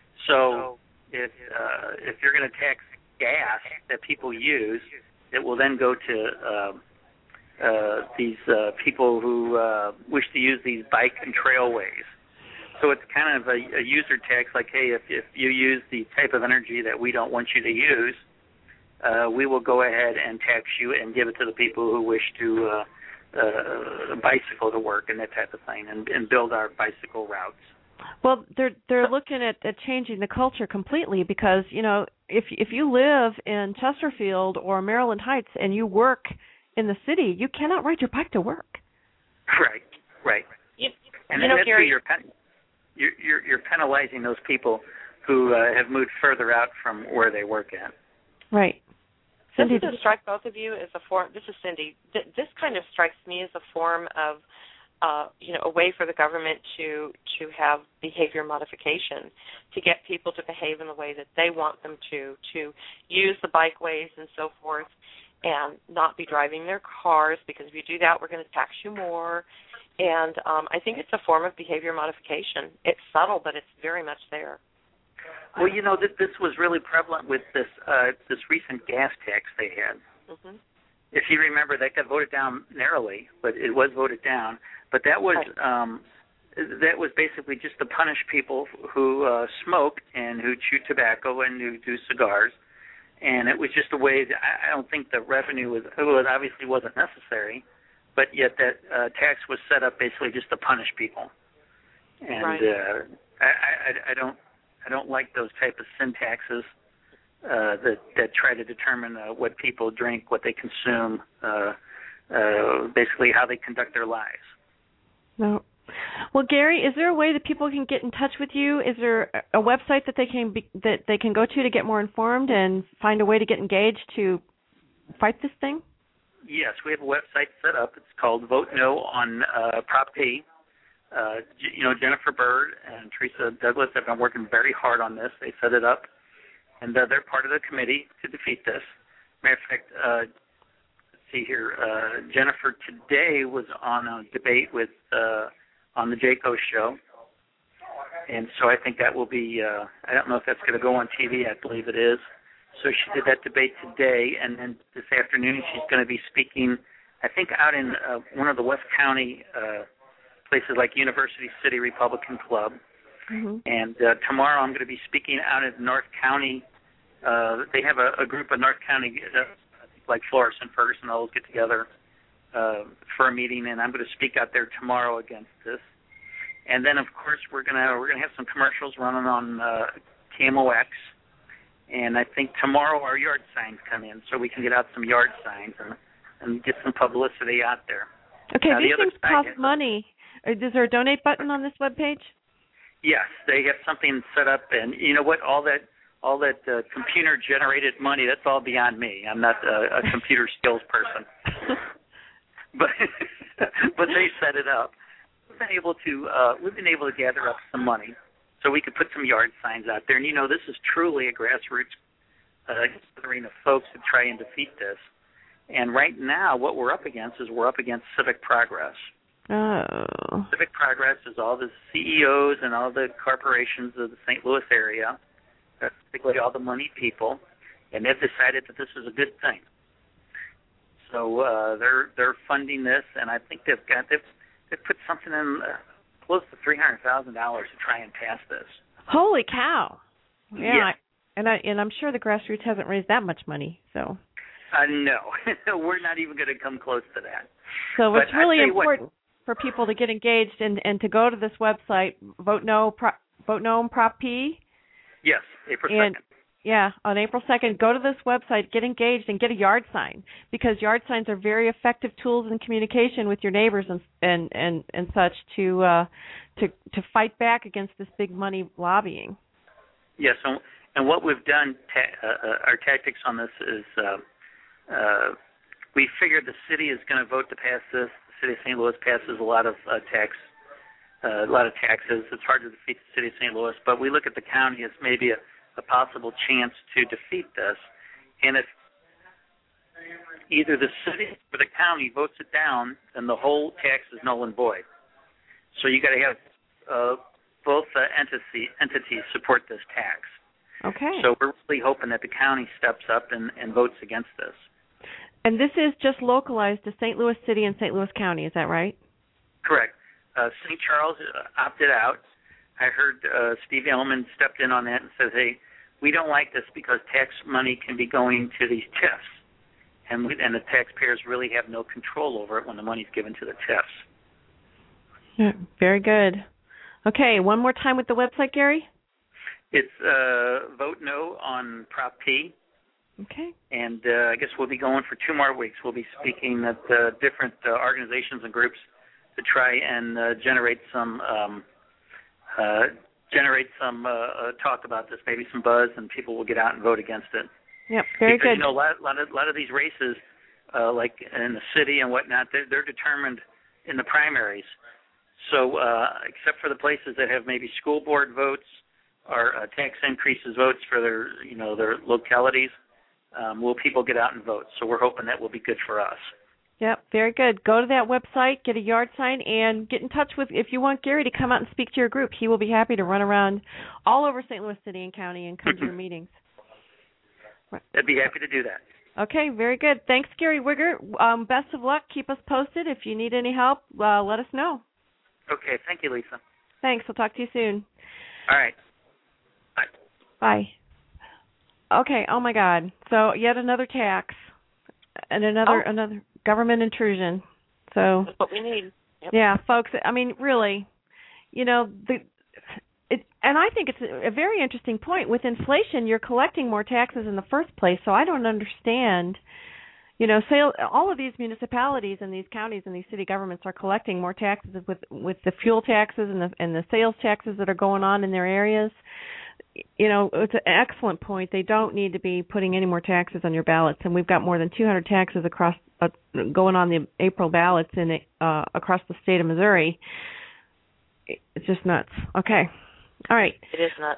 So if uh, if you're going to tax gas that people use, it will then go to uh, uh, these uh, people who uh, wish to use these bike and trailways. So it's kind of a, a user tax, like, hey, if, if you use the type of energy that we don't want you to use, uh, we will go ahead and tax you and give it to the people who wish to uh, uh, bicycle to work and that type of thing, and, and build our bicycle routes. Well, they're they're looking at, at changing the culture completely because, you know, if if you live in Chesterfield or Maryland Heights and you work in the city, you cannot ride your bike to work. Right, right. You, and you know, that's Gary, where you're, pen, you're, you're, you're penalizing those people who uh, have moved further out from where they work at. Right. Cindy, doesn't this strike both of you as a form? This is Cindy. Th- this kind of strikes me as a form of, uh, you know, a way for the government to to have behavior modification, to get people to behave in the way that they want them to, to use the bikeways and so forth, and not be driving their cars, because if you do that, we're going to tax you more. And um, I think it's a form of behavior modification. It's subtle, but it's very much there. Well, you know, th- this was really prevalent with this uh, this recent gas tax they had. Mm-hmm. If you remember, that got voted down narrowly, but it was voted down. But that was right. um, that was basically just to punish people who uh, smoke and who chew tobacco and who do cigars. And it was just a way that I, I don't think the revenue was, it was obviously wasn't necessary, but yet that uh, tax was set up basically just to punish people. And right. uh, I, I, I don't I don't like those type of sin taxes uh, that that try to determine uh, what people drink, what they consume, uh, uh, basically how they conduct their lives. No. Well, Gary, is there a way that people can get in touch with you? Is there a website that they can be, that they can go to to get more informed and find a way to get engaged to fight this thing? Yes, we have a website set up. It's called Vote No on uh, Prop P. Uh, you know, Jennifer Bird and Teresa Douglas have been working very hard on this. They set it up, and uh, they're part of the committee to defeat this. Matter of fact, uh, let's see here, uh, Jennifer today was on a debate with uh, on the Jayco show, and so I think that will be, uh, I don't know if that's going to go on T V. I believe it is. So she did that debate today, and then this afternoon she's going to be speaking, I think, out in uh, one of the West County uh, places like University City Republican Club. Mm-hmm. And uh, tomorrow I'm going to be speaking out in North County. Uh, they have a, a group of North County, uh, like Florissant, Ferguson, all get together uh, for a meeting, and I'm going to speak out there tomorrow against this. And then, of course, we're going to we're going to have some commercials running on uh, K M O X. And I think tomorrow our yard signs come in, so we can get out some yard signs and, and get some publicity out there. Okay, now, these the things cost is, money. Is there a donate button on this webpage? Yes, they have something set up, and you know what? All that, all that uh, computer-generated money, that's all beyond me. I'm not a, a computer skills person, but but they set it up. We've been able to uh, we've been able to gather up some money, so we could put some yard signs out there. And, you know, this is truly a grassroots uh, gathering of folks to try and defeat this. And right now what we're up against is we're up against Civic Progress. Oh. Civic Progress is all the C E Os and all the corporations of the Saint Louis area, particularly all the moneyed people, and they've decided that this is a good thing. So uh, they're they're funding this, and I think they've got they've, they've put something in uh, close to three hundred thousand dollars to try and pass this. Holy cow! Yeah, yeah. I, and I and I'm sure the grassroots hasn't raised that much money. So. Uh, no, we're not even going to come close to that. So but it's really important what, for people to get engaged and, and to go to this website, Vote No, Pro, Vote No on Prop P. Yes, April and, second. Yeah, on April second, go to this website, get engaged, and get a yard sign, because yard signs are very effective tools in communication with your neighbors and and and, and such to uh, to to fight back against this big money lobbying. Yes, and, and what we've done, ta- uh, our tactics on this is. Uh, Uh, we figured the city is going to vote to pass this. The city of Saint Louis passes a lot of uh, tax, uh, a lot of taxes. It's hard to defeat the city of Saint Louis, but we look at the county as maybe a, a possible chance to defeat this. And if either the city or the county votes it down, then the whole tax is null and void. So you got to have uh, both uh, entity, entities support this tax. Okay. So we're really hoping that the county steps up and, and votes against this. And this is just localized to Saint Louis City and Saint Louis County, is that right? Correct. Uh, Saint Charles opted out. I heard uh, Steve Ellman stepped in on that and said, hey, we don't like this because tax money can be going to these T I Fs, and, we, and the taxpayers really have no control over it when the money's given to the T I Fs. Yeah, very good. Okay, one more time with the website, Gary? It's uh, Vote No on Prop P. Okay. And uh, I guess we'll be going for two more weeks. We'll be speaking at uh, different uh, organizations and groups to try and uh, generate some um, uh, generate some uh, uh, talk about this, maybe some buzz, and people will get out and vote against it. Yep, very because, good. You know, a lot, lot of lot of these races, uh, like in the city and whatnot, they're, they're determined in the primaries. So, uh, except for the places that have maybe school board votes or uh, tax increases votes for their, you know, their localities, um, will people get out and vote? So we're hoping that will be good for us. Yep, very good. Go to that website, get a yard sign, and get in touch with, if you want Gary to come out and speak to your group, he will be happy to run around all over Saint Louis City and County and come to your meetings. I'd be happy to do that. Okay, very good. Thanks, Gary Wigger. Um, best of luck. Keep us posted. If you need any help, uh, let us know. Okay, thank you, Lisa. Thanks. We'll talk to you soon. All right. Bye. Bye. Okay. Oh my God. So yet another tax and another oh. another government intrusion. So that's what we need. Yep. Yeah, folks. I mean, really, you know, the it, and I think it's a, a very interesting point. With inflation, you're collecting more taxes in the first place. So I don't understand. you know, sale, all of these municipalities and these counties and these city governments are collecting more taxes with with the fuel taxes and the and the sales taxes that are going on in their areas. You know, it's an excellent point. They don't need to be putting any more taxes on your ballots, and we've got more than two hundred taxes across uh, going on the April ballots in uh, across the state of Missouri. It's just nuts. Okay, all right. It is nuts.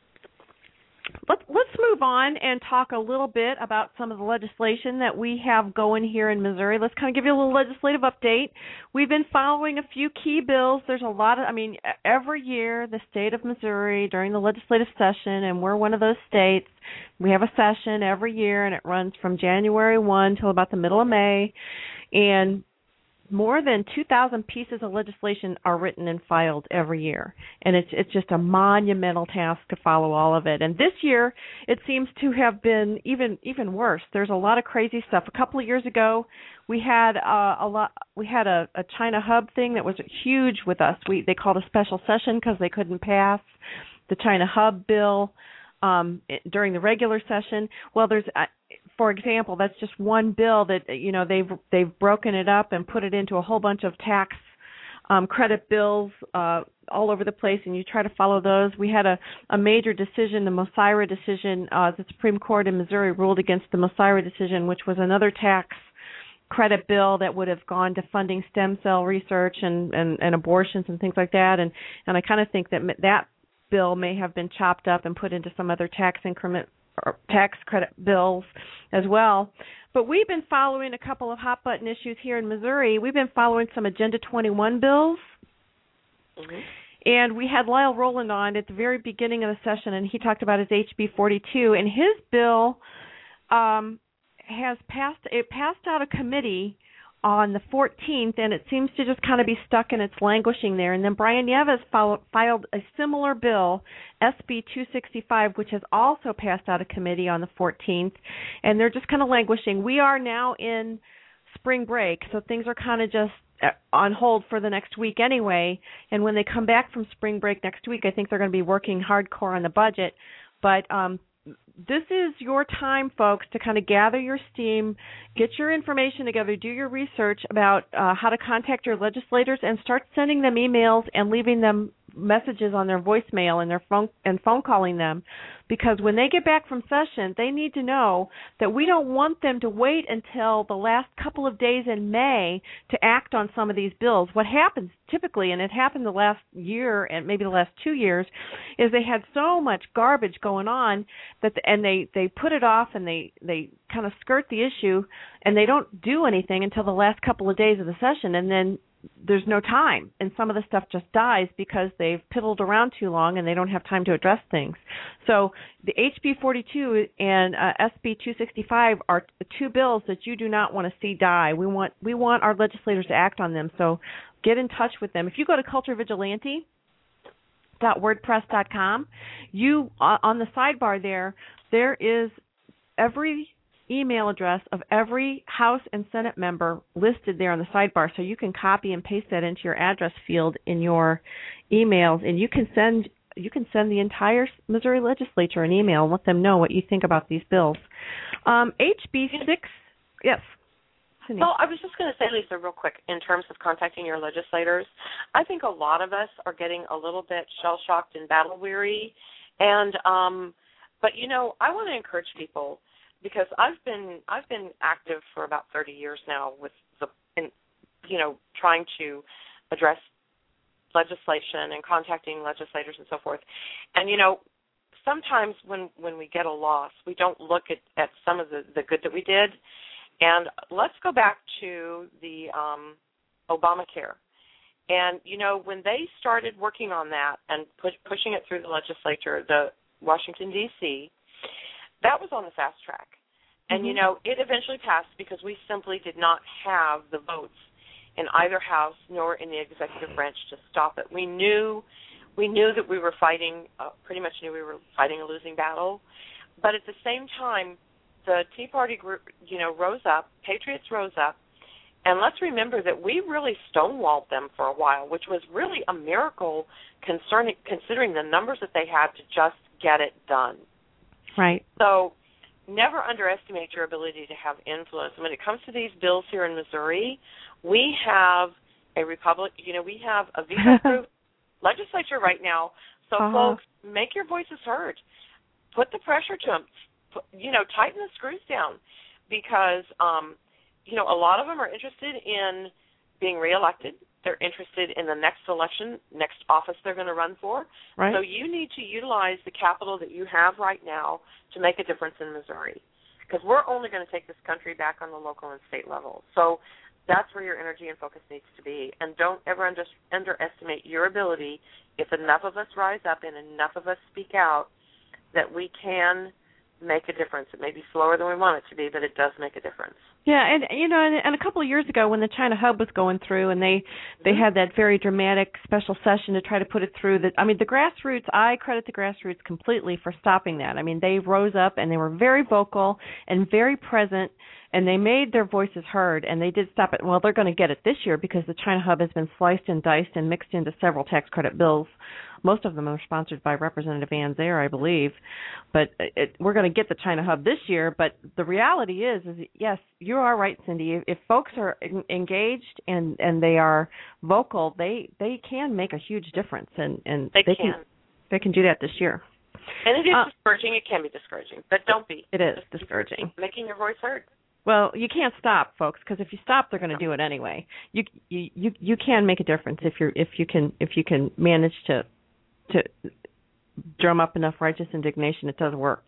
Let's let's move on and talk a little bit about some of the legislation that we have going here in Missouri. Let's kind of give you a little legislative update. We've been following a few key bills. There's a lot of, I mean, every year the state of Missouri during the legislative session, and we're one of those states, we have a session every year, and it runs from January first till about the middle of May, and more than two thousand pieces of legislation are written and filed every year, and it's it's just a monumental task to follow all of it. And this year, it seems to have been even even worse. There's a lot of crazy stuff. A couple of years ago, we had uh, a lot. We had a, a China hub thing that was huge with us. We they called a special session because they couldn't pass the China hub bill um, during the regular session. Well, there's. Uh, For example, that's just one bill that, you know, they've they've broken it up and put it into a whole bunch of tax um, credit bills uh, all over the place, and you try to follow those. We had a, a major decision, the Mosira decision. Uh, the Supreme Court in Missouri ruled against the Mosira decision, which was another tax credit bill that would have gone to funding stem cell research and, and, and abortions and things like that. And, and I kind of think that that bill may have been chopped up and put into some other tax increment or tax credit bills as well. But we've been following a couple of hot button issues here in Missouri. We've been following some Agenda twenty-one bills. Mm-hmm. And we had Lyle Rowland on at the very beginning of the session, and he talked about his H B forty-two. And his bill um, has passed, it passed out of committee on the fourteenth, and it seems to just kind of be stuck and it's languishing there. And then Brian Nieves filed, filed a similar bill, S B two sixty-five, which has also passed out of committee on the fourteenth, and they're just kind of languishing. We are now in spring break, so things are kind of just on hold for the next week anyway, and when they come back from spring break next week, I think they're going to be working hardcore on the budget. But um, this is your time, folks, to kind of gather your steam, get your information together, do your research about uh, how to contact your legislators, and start sending them emails and leaving them messages on their voicemail and their phone and phone calling them, because when they get back from session, they need to know that we don't want them to wait until the last couple of days in May to act on some of these bills. What happens typically, and it happened the last year and maybe the last two years, is they had so much garbage going on that the, and they they put it off and they they kind of skirt the issue and they don't do anything until the last couple of days of the session, and then there's no time, and some of the stuff just dies because they've piddled around too long and they don't have time to address things. So the H B forty-two and uh, S B two sixty-five are two bills that you do not want to see die. We want we want our legislators to act on them. So get in touch with them. If you go to culture vigilante dot wordpress dot com, you uh, on the sidebar there, there is every email address of every House and Senate member listed there on the sidebar, so you can copy and paste that into your address field in your emails, and you can send you can send the entire Missouri legislature an email and let them know what you think about these bills. Um, H B six, yes. Well, I was just going to say, Lisa, real quick, in terms of contacting your legislators, I think a lot of us are getting a little bit shell-shocked and battle-weary, and um, but you know, I want to encourage people, because I've been I've been active for about thirty years now with the, in, you know, trying to address legislation and contacting legislators and so forth. And you know, sometimes when, when we get a loss, we don't look at, at some of the, the good that we did. And let's go back to the um, Obamacare. And you know, when they started working on that and push, pushing it through the legislature, the Washington D C, that was on the fast track. And, mm-hmm. you know, it eventually passed because we simply did not have the votes in either house nor in the executive branch to stop it. We knew we knew that we were fighting, uh, pretty much knew we were fighting a losing battle. But at the same time, the Tea Party group, you know, rose up, Patriots rose up, and let's remember that we really stonewalled them for a while, which was really a miracle concerning, considering the numbers that they had to just get it done. Right. So never underestimate your ability to have influence. When it comes to these bills here in Missouri, we have a Republic, you know, we have a veto-proof legislature right now. So, uh-huh. folks, make your voices heard. Put the pressure to them. Put, you know, tighten the screws down because, um, you know, a lot of them are interested in being reelected. They're interested in the next election, next office they're going to run for. Right. So you need to utilize the capital that you have right now to make a difference in Missouri, because we're only going to take this country back on the local and state level. So that's where your energy and focus needs to be. And don't ever under, underestimate your ability, if enough of us rise up and enough of us speak out, that we can make a difference. It may be slower than we want it to be, but it does make a difference. Yeah, and you know, and, and a couple of years ago when the China Hub was going through, and they they mm-hmm. had that very dramatic special session to try to put it through. That I mean, the grassroots. I credit the grassroots completely for stopping that. I mean, they rose up and they were very vocal and very present, and they made their voices heard, and they did stop it. Well, they're going to get it this year because the China Hub has been sliced and diced and mixed into several tax credit bills. Most of them are sponsored by Representative Ann Zaire, I believe. But it, we're going to get the China Hub this year. But the reality is, is yes, you are right, Cindy. If, if folks are en- engaged and, and they are vocal, they, they can make a huge difference, and, and they, they can. can they can do that this year. And it is uh, discouraging. It can be discouraging, but don't be. It is Just discouraging. Making your voice heard. Well, you can't stop, folks, because if you stop, they're going to do it anyway. You you you you can make a difference if you're if you can if you can manage to to drum up enough righteous indignation. It does work.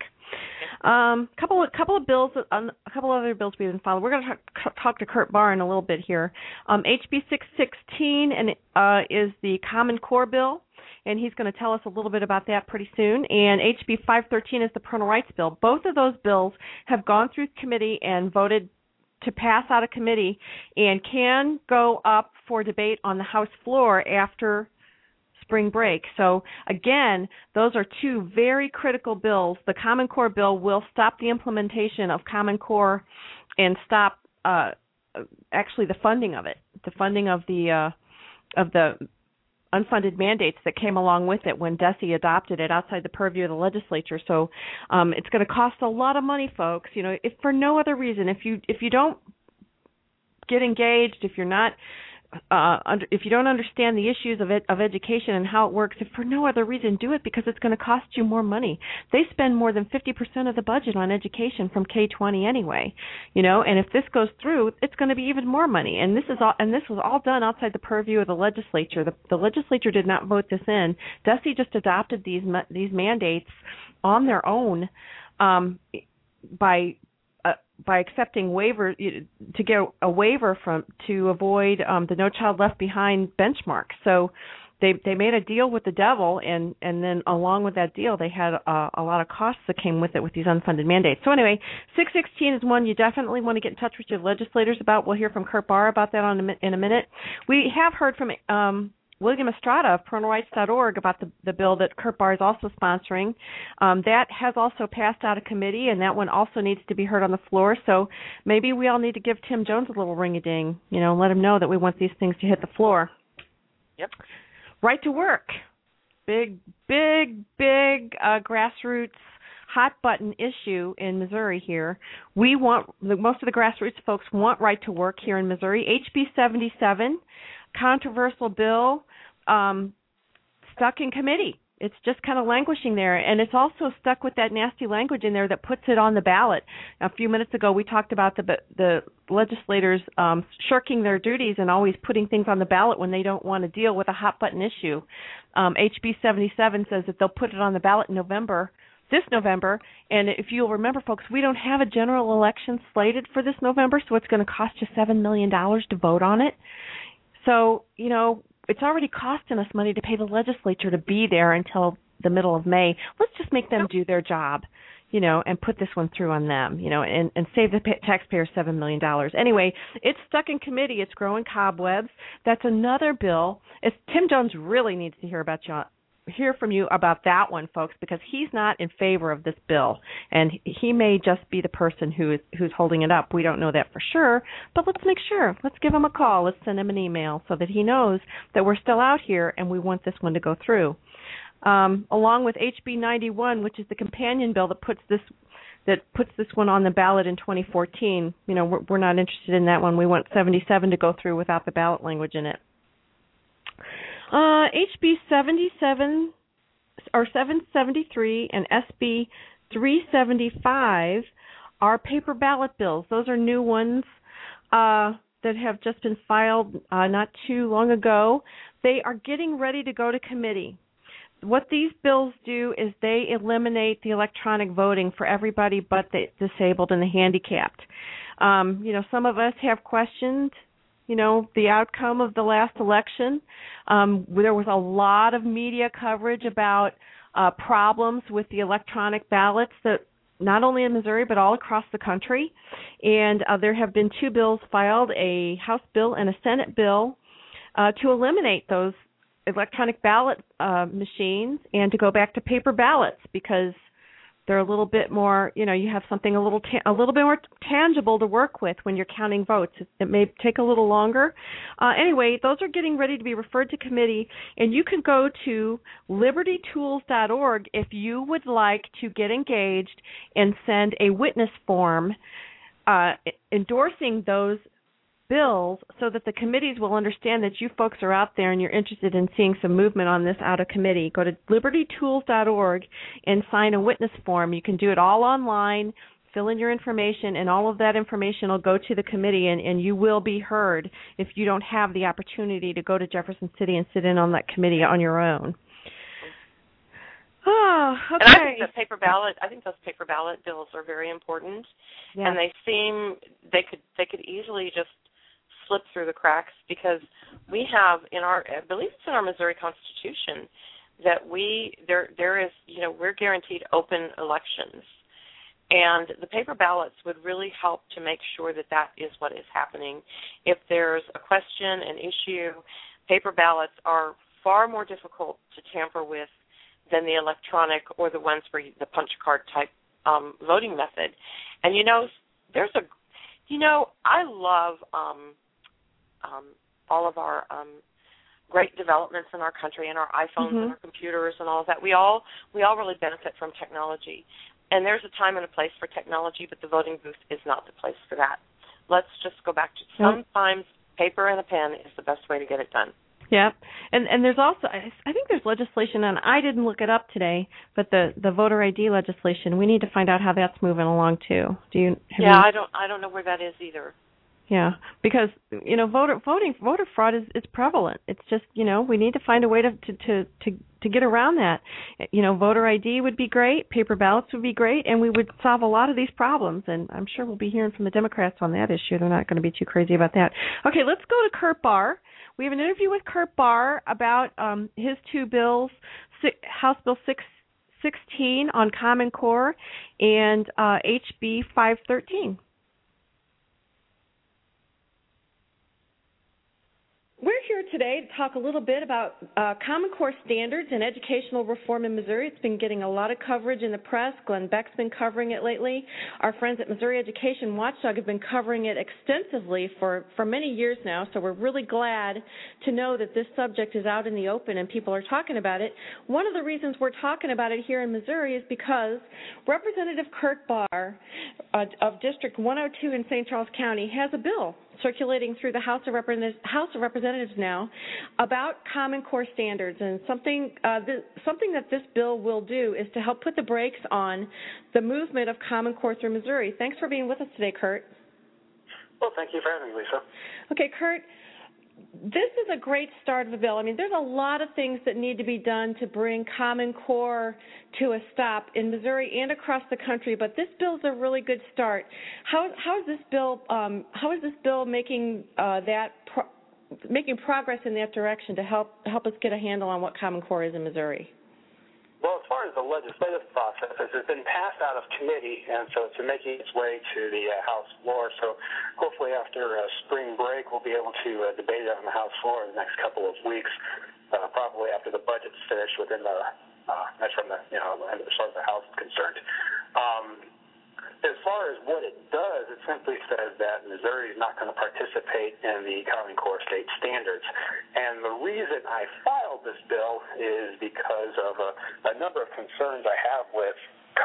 Um, couple of couple of bills, um, a couple of other bills we didn't follow. We're going to talk, talk to Kurt Barr in a little bit here. Um, H B six sixteen and uh, is the Common Core bill, and he's going to tell us a little bit about that pretty soon. And H B five thirteen is the Parental Rights Bill. Both of those bills have gone through committee and voted to pass out of committee and can go up for debate on the House floor after spring break. So, again, those are two very critical bills. The Common Core bill will stop the implementation of Common Core and stop uh, actually the funding of it, the funding of the uh, of the unfunded mandates that came along with it when DESE adopted it outside the purview of the legislature. So um, it's going to cost a lot of money, folks. You know, if for no other reason, if you if you don't get engaged, if you're not Uh, under, if you don't understand the issues of it, of education and how it works, if for no other reason, do it because it's going to cost you more money. They spend more than fifty percent of the budget on education from K twenty anyway, you know. And if this goes through, it's going to be even more money. And this is all, and this was all done outside the purview of the legislature. The, the legislature did not vote this in. DESE just adopted these these mandates on their own um, by. by accepting waiver to get a waiver from to avoid um, the No Child Left Behind benchmark. So they they made a deal with the devil, and, and then along with that deal, they had a, a lot of costs that came with it with these unfunded mandates. So anyway, six sixteen is one you definitely want to get in touch with your legislators about. We'll hear from Kurt Barr about that on a, in a minute. We have heard from um, William Estrada of parental rights dot org about the, the bill that Kurt Barr is also sponsoring. Um, that has also passed out of committee, and that one also needs to be heard on the floor. So maybe we all need to give Tim Jones a little ring-a-ding, you know, let him know that we want these things to hit the floor. Yep. Right to work. Big, big, big uh, grassroots hot-button issue in Missouri here. We want, most of the grassroots folks want right to work here in Missouri. H B seventy-seven, controversial bill, um, stuck in committee. It's just kind of languishing there, and it's also stuck with that nasty language in there that puts it on the ballot. A few minutes ago, we talked about the the legislators um, shirking their duties and always putting things on the ballot when they don't want to deal with a hot-button issue. Um, H B seventy-seven says that they'll put it on the ballot in November, this November, and if you'll remember, folks, we don't have a general election slated for this November, so it's going to cost you seven million dollars to vote on it. So, you know, it's already costing us money to pay the legislature to be there until the middle of May. Let's just make them do their job, you know, and put this one through on them, you know, and, and save the taxpayers seven million dollars. Anyway, it's stuck in committee. It's growing cobwebs. That's another bill. It's, Tim Jones really needs to hear about you, hear from you about that one, folks, because he's not in favor of this bill, and he may just be the person who is who's holding it up. We don't know that for sure, but let's make sure. Let's give him a call. Let's send him an email so that he knows that we're still out here and we want this one to go through. Um, along with H B ninety-one, which is the companion bill that puts this that puts this one on the ballot in twenty fourteen. You know, we're, we're not interested in that one. We want seventy-seven to go through without the ballot language in it. Uh, H B seventy-seven or seven seventy-three and S B three seventy-five are paper ballot bills. Those are new ones uh, that have just been filed uh, not too long ago. They are getting ready to go to committee. What these bills do is they eliminate the electronic voting for everybody but the disabled and the handicapped. Um, you know, some of us have questioned, you know, the outcome of the last election. Um, there was a lot of media coverage about uh, problems with the electronic ballots that not only in Missouri but all across the country. And uh, there have been two bills filed, a House bill and a Senate bill, uh, to eliminate those electronic ballot uh, machines and to go back to paper ballots because they're a little bit more, you know, you have something a little ta- a little bit more tangible to work with when you're counting votes. It, it may take a little longer. Uh, anyway, those are getting ready to be referred to committee, and you can go to liberty tools dot org if you would like to get engaged and send a witness form uh, endorsing those bills so that the committees will understand that you folks are out there and you're interested in seeing some movement on this out of committee. Go to liberty tools dot org and sign a witness form. You can do it all online, fill in your information, and all of that information will go to the committee, and, and you will be heard if you don't have the opportunity to go to Jefferson City and sit in on that committee on your own. Oh, okay. And I think the paper ballot, I think those paper ballot bills are very important, yeah. and they seem they could they could easily just slip through the cracks because we have in our, I believe it's in our Missouri Constitution, that we there there is you know we're guaranteed open elections, and the paper ballots would really help to make sure that that is what is happening. If there's a question, an issue, paper ballots are far more difficult to tamper with than the electronic or the ones for the punch card type um, voting method. And you know, there's a, you know, I love. Um, Um, all of our um, great developments in our country and our iPhones mm-hmm. and our computers and all of that. We all we all really benefit from technology. And there's a time and a place for technology, but the voting booth is not the place for that. Let's just go back to sometimes paper and a pen is the best way to get it done. Yeah, and and there's also I think there's legislation, and I didn't look it up today, but the, the voter I D legislation. We need to find out how that's moving along too. Do you? Yeah, you... I don't I don't know where that is either. Yeah, because you know voter voting voter fraud is, is prevalent. It's just you know we need to find a way to, to to to to get around that. You know, voter I D would be great, paper ballots would be great, and we would solve a lot of these problems. And I'm sure we'll be hearing from the Democrats on that issue. They're not going to be too crazy about that. Okay, let's go to Kurt Barr. We have an interview with Kurt Barr about um, his two bills, House Bill six sixteen on Common Core and uh, H B five thirteen. We're here today to talk a little bit about uh, Common Core standards and educational reform in Missouri. It's been getting a lot of coverage in the press. Glenn Beck's been covering it lately. Our friends at Missouri Education Watchdog have been covering it extensively for, for many years now, so we're really glad to know that this subject is out in the open and people are talking about it. One of the reasons we're talking about it here in Missouri is because Representative Kurt Barr uh, of District one oh two in Saint Charles County has a bill circulating through the House of, Repre- House of Representatives now about Common Core standards, and something uh, th- something that this bill will do is to help put the brakes on the movement of Common Core through Missouri. Thanks for being with us today, Kurt. Well, thank you for having me, Lisa. Okay, Kurt, this is a great start of a bill. I mean, there's a lot of things that need to be done to bring Common Core to a stop in Missouri and across the country, but this bill is a really good start. How, how is this bill? Um, how is this bill making uh, that pro- making progress in that direction to help help us get a handle on what Common Core is in Missouri? Well, as far as the legislative process, it's been passed out of committee, and so it's making its way to the uh, House floor. So hopefully after uh, spring break, we'll be able to uh, debate it on the House floor in the next couple of weeks, uh, probably after the budget's finished within the, uh, that's from the, you know, end of the start of the House is concerned. Um, As far as what it does, it simply says that Missouri is not going to participate in the Common Core state standards. And the reason I filed this bill is because of a, a number of concerns I have with Common Core.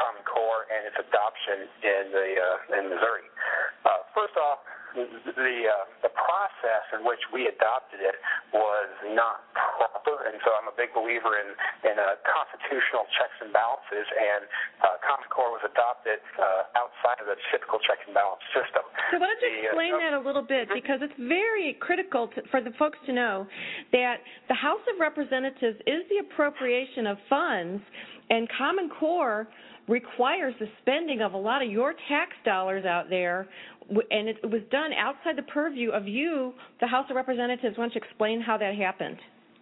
Core and its adoption in the uh, in Missouri. Uh, first off, the uh, the process in which we adopted it was not proper, and so I'm a big believer in in uh, constitutional checks and balances. And uh, Common Core was adopted uh, outside of the typical check and balance system. So why don't you the, explain uh, that a little bit, because it's very critical to, for the folks to know that the House of Representatives is the appropriation of funds, and Common Core requires the spending of a lot of your tax dollars out there, and it was done outside the purview of you, the House of Representatives. Why don't you explain how that happened?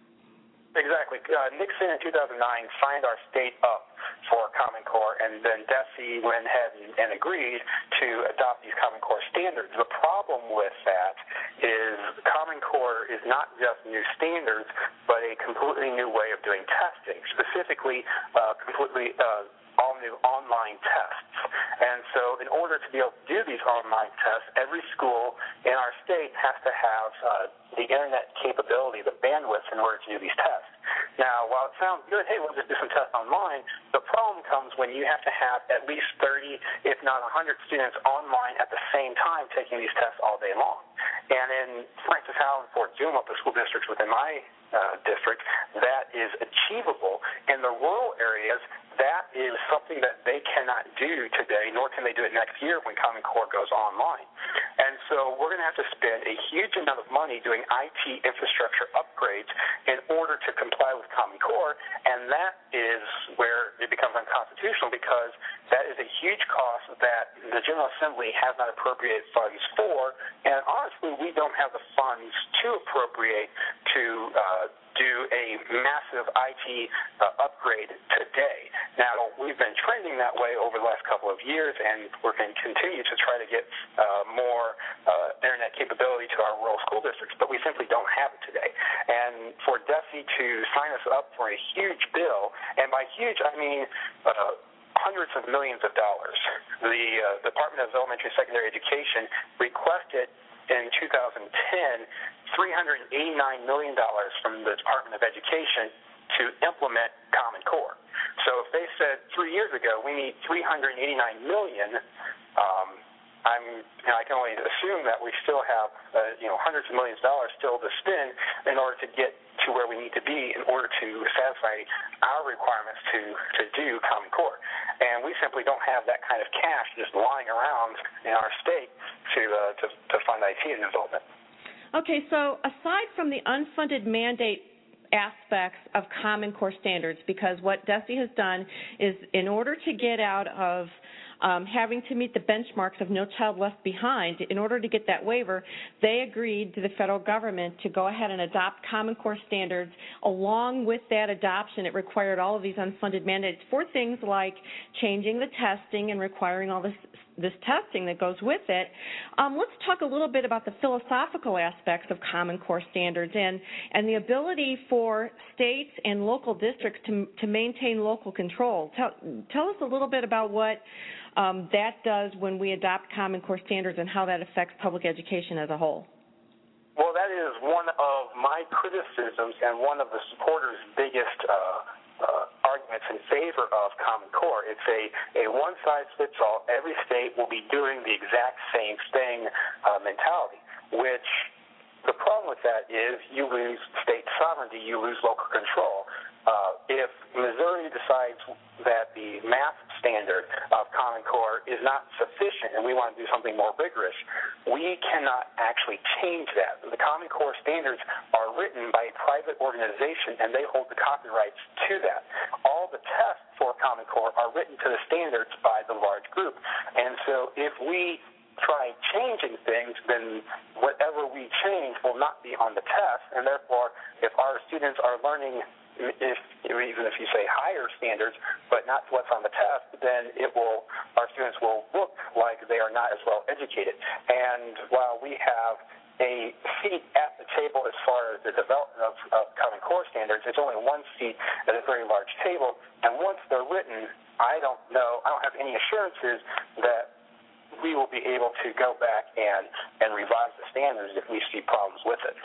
Exactly. Uh, Nixon in two thousand nine signed our state up for Common Core, and then DESE went ahead and, and agreed to adopt these Common Core standards. The problem with that is Common Core is not just new standards, but a completely new way of doing testing, specifically uh, completely uh, all new online tests. And so in order to be able to do these online tests, every school in our state has to have uh, the internet capability, the bandwidth in order to do these tests. Now, while it sounds good, hey, we'll just do some tests online, the problem comes when you have to have at least thirty, if not one hundred students online at the same time taking these tests all day long. And in Francis Howell and Fort Zumwalt, the school districts within my uh, district, that is achievable. In the rural areas, that is something that they cannot do today, nor can they do it next year when Common Core goes online. And so we're going to have to spend a huge amount of money doing I T infrastructure upgrades in order to comply with Common Core, and that is where it becomes unconstitutional, because that is a huge cost that the General Assembly has not appropriated funds for, and honestly, we don't have the funds to appropriate to uh, do a massive I T uh, upgrade today. Now, we've been trending that way over the last couple of years, and we're going to continue to try to get uh, more uh, internet capability to our rural school districts, but we simply don't have it today. And for DESE to sign us up for a huge bill, and by huge, I mean uh, hundreds of millions of dollars. The uh, Department of Elementary and Secondary Education requested in two thousand ten three hundred eighty-nine million dollars from the Department of Education to implement Common Core. So if they said three years ago we need three hundred eighty-nine million dollars, um, I'm, you know, I can only assume that we still have uh, you know hundreds of millions of dollars still to spend in order to get to where we need to be in order to satisfy our requirements to, to do Common Core. And we simply don't have that kind of cash just lying around in our state to uh, to, to fund I T and development. Okay, so aside from the unfunded mandate aspects of Common Core standards, because what DESE has done is, in order to get out of um, having to meet the benchmarks of No Child Left Behind, in order to get that waiver, they agreed to the federal government to go ahead and adopt Common Core standards. Along with that adoption, it required all of these unfunded mandates for things like changing the testing and requiring all this this testing that goes with it. Um, let's talk a little bit about the philosophical aspects of Common Core standards and, and the ability for states and local districts to, to maintain local control. Tell, tell us a little bit about what um, that does when we adopt Common Core standards and how that affects public education as a whole. Well, that is one of my criticisms and one of the supporters' biggest uh, uh, arguments in favor of Common Core. It's a, a one-size-fits-all, every state will be doing the exact same thing uh, mentality, which the problem with that is you lose state sovereignty, you lose local control. Uh, if Missouri decides that the math standard of Common Core is not sufficient and we want to do something more rigorous, we cannot actually change that. The Common Core standards are written by a private organization and they hold the copyrights to that. All the tests for Common Core are written to the standards by the large group. And so if we try changing things, then whatever we change will not be on the test, and therefore if our students are learning, if even if you say higher standards, but not what's on the test, then it will, our students will look like they are not as well educated. And while we have a seat at the table as far as the development of, of Common Core standards, it's only one seat at a very large table, and once they're written, I don't know, I don't have any assurances that we will be able to go back and, and revise the standards if we see problems with it.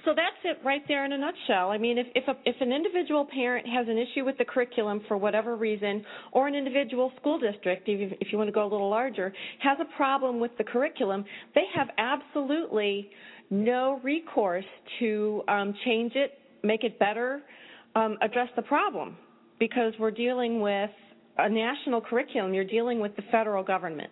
So that's it right there in a nutshell. I mean, if if, a, if an individual parent has an issue with the curriculum for whatever reason, or an individual school district, if, if you want to go a little larger, has a problem with the curriculum, they have absolutely no recourse to um, change it, make it better, um, address the problem, because we're dealing with a national curriculum. You're dealing with the federal government.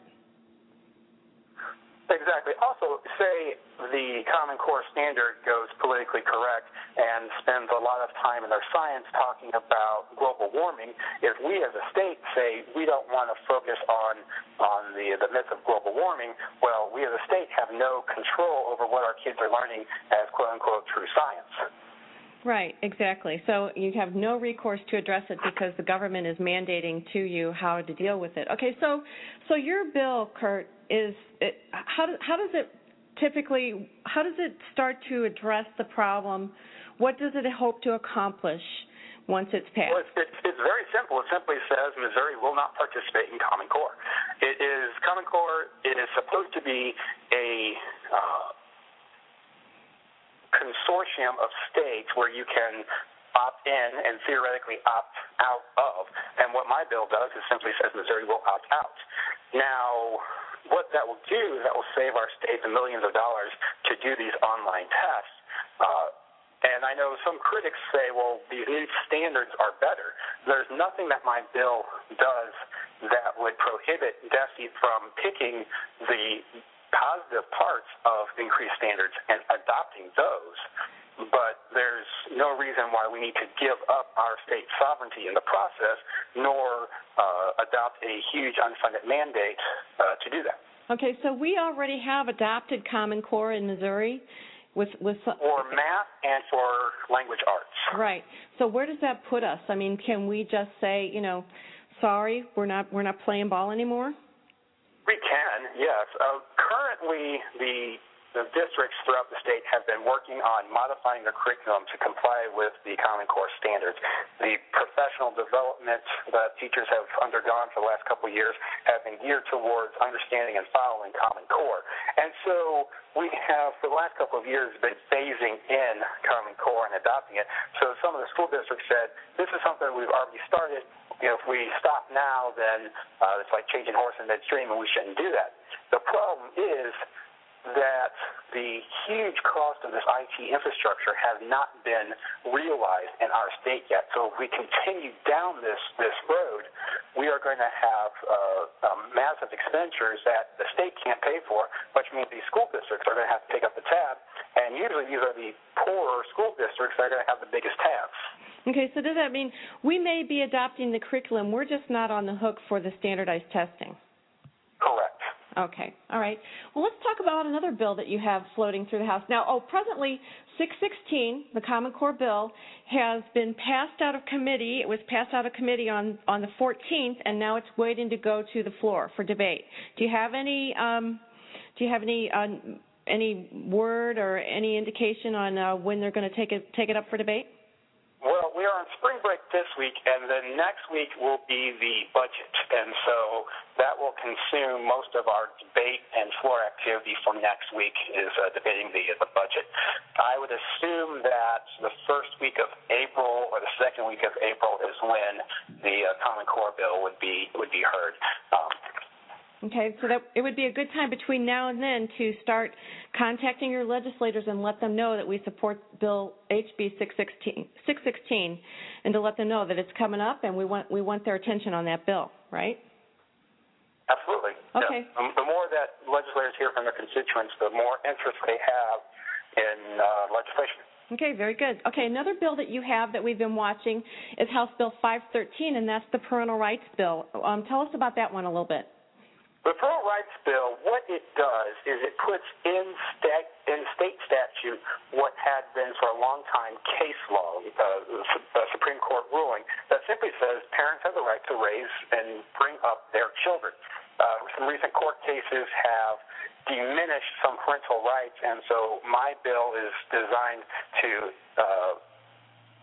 Exactly. Also, say the Common Core standard goes politically correct and spends a lot of time in their science talking about global warming. If we as a state say we don't want to focus on on the the myth of global warming, well, we as a state have no control over what our kids are learning as quote-unquote true science. Right, exactly. So you have no recourse to address it because the government is mandating to you how to deal with it. Okay, so so your bill, Kurt, is it, how does how does it typically how does it start to address the problem? What does it hope to accomplish once it's passed? Well, it's, it's, it's very simple. It simply says Missouri will not participate in Common Core. It is Common Core. It is supposed to be a uh, consortium of states where you can opt in and theoretically opt out of. And what my bill does is simply says Missouri will opt out. Now, what that will do is that will save our state the millions of dollars to do these online tests. Uh, and I know some critics say, well, these new standards are better. There's nothing that my bill does that would prohibit DESE from picking the positive parts of increased standards and adopting those, but there's no reason why we need to give up our state sovereignty in the process, nor uh, adopt a huge unfunded mandate uh, to do that. Okay, so we already have adopted Common Core in Missouri with with some, for math and for language arts. Right. So where does that put us? I mean, can we just say, you know, sorry, we're not we're not playing ball anymore? We can, yes. Uh, currently, the the districts throughout the state have been working on modifying their curriculum to comply with the Common Core standards. The professional development that teachers have undergone for the last couple of years have been geared towards understanding and following Common Core. And so we have, for the last couple of years, been phasing in Common Core and adopting it. So some of the school districts said, this is something we've already started. You know, if we stop now, then uh, it's like changing horse in midstream, and we shouldn't do that. The problem is that the huge cost of this I T infrastructure has not been realized in our state yet. So if we continue down this, this road, we are going to have uh, um, massive expenditures that the state can't pay for, which means these school districts are going to have to pick up the tab. And usually these are the poorer school districts that are going to have the biggest tabs. Okay, so does that mean we may be adopting the curriculum, we're just not on the hook for the standardized testing? Correct. Okay, all right. Well, let's talk about another bill that you have floating through the House. Now, oh, presently, six sixteen, the Common Core bill, has been passed out of committee. It was passed out of committee on, on the fourteenth, and now it's waiting to go to the floor for debate. Do you have any um, do you have any uh, any word or any indication on uh, when they're going to take it take it up for debate? Well, we are on spring break this week, and then next week will be the budget, and so that will consume most of our debate and floor activity for next week is uh, debating the the budget. I would assume that the first week of April or the second week of April is when the uh, Common Core bill would be would be heard. Um, Okay, so that it would be a good time between now and then to start contacting your legislators and let them know that we support Bill H B six sixteen, and to let them know that it's coming up and we want we want their attention on that bill, right? Absolutely. Okay. Yeah. The more that legislators hear from their constituents, the more interest they have in uh, legislation. Okay, very good. Okay, another bill that you have that we've been watching is House Bill five thirteen, and that's the Parental Rights Bill. Um, tell us about that one a little bit. The Parental Rights Bill, what it does is it puts in, stat, in state statute what had been for a long time case law, uh, the Supreme Court ruling, that simply says parents have the right to raise and bring up their children. Uh, some recent court cases have diminished some parental rights, and so my bill is designed to uh,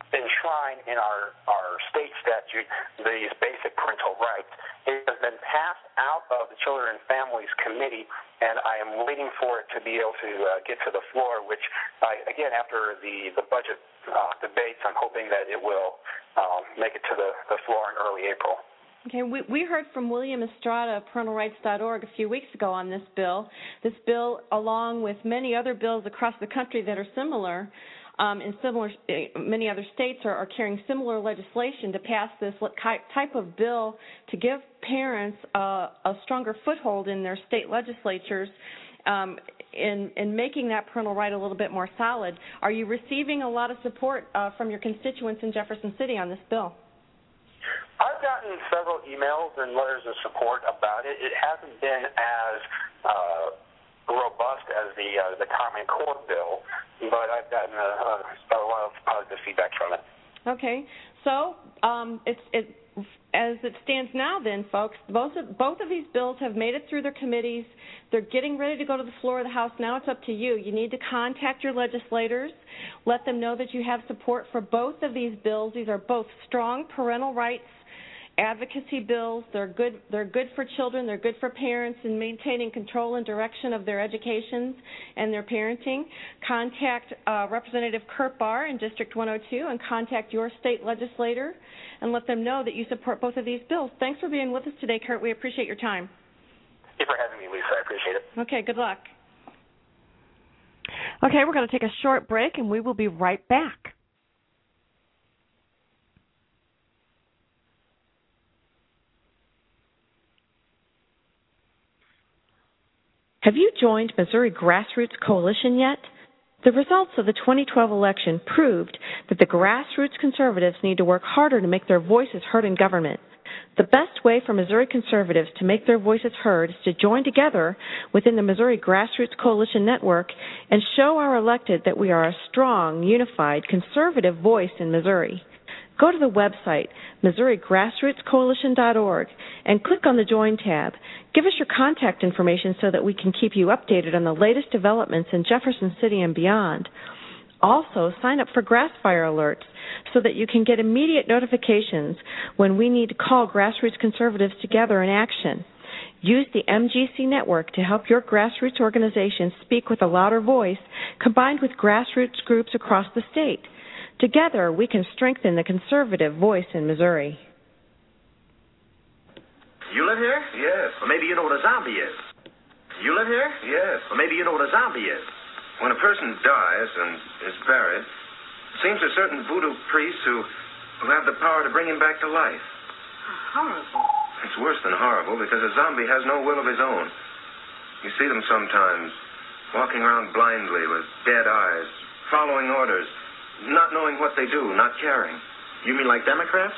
enshrine in our, our state statute these basic parental rights. It has been passed out of the Children and Families Committee, and I am waiting for it to be able to uh, get to the floor, which, uh, again, after the, the budget uh, debates, I'm hoping that it will um, make it to the, the floor in early April. Okay, we, we heard from William Estrada of parental rights dot org a few weeks ago on this bill. This bill, along with many other bills across the country that are similar, um, in similar, many other states are, are carrying similar legislation to pass this type of bill to give parents uh, a stronger foothold in their state legislatures um, in, in making that parental right a little bit more solid. Are you receiving a lot of support uh, from your constituents in Jefferson City on this bill? I've gotten several emails and letters of support about it. It hasn't been as uh, robust as the uh, the Common Core bill, but I've gotten a, a, a lot of positive feedback from it. Okay, so um, it's it as it stands now, then, folks. Both of, both of these bills have made it through their committees. They're getting ready to go to the floor of the House. Now it's up to you. You need to contact your legislators. Let them know that you have support for both of these bills. These are both strong parental rights advocacy bills. They're good. They're good for children. They're good for parents in maintaining control and direction of their educations and their parenting. Contact uh, Representative Kurt Barr in District one oh two and contact your state legislator and let them know that you support both of these bills. Thanks for being with us today, Kurt. We appreciate your time. Thank you for having me, Lisa. I appreciate it. Okay. Good luck. Okay, we're going to take a short break, and we will be right back. Have you joined Missouri Grassroots Coalition yet? The results of the twenty twelve election proved that the grassroots conservatives need to work harder to make their voices heard in government. The best way for Missouri conservatives to make their voices heard is to join together within the Missouri Grassroots Coalition Network and show our elected that we are a strong, unified, conservative voice in Missouri. Go to the website, Missouri Grassroots Coalition dot org, and click on the Join tab. Give us your contact information so that we can keep you updated on the latest developments in Jefferson City and beyond. Also, sign up for Grassfire alerts so that you can get immediate notifications when we need to call grassroots conservatives together in action. Use the M G C network to help your grassroots organization speak with a louder voice, combined with grassroots groups across the state. Together, we can strengthen the conservative voice in Missouri. You live here? Yes. Or maybe you know what a zombie is. You live here? Yes. Or maybe you know what a zombie is. When a person dies and is buried, it seems there's certain voodoo priests who, who have the power to bring him back to life. Horrible. It's worse than horrible because a zombie has no will of his own. You see them sometimes walking around blindly with dead eyes, following orders, not knowing what they do, not caring. You mean like Democrats?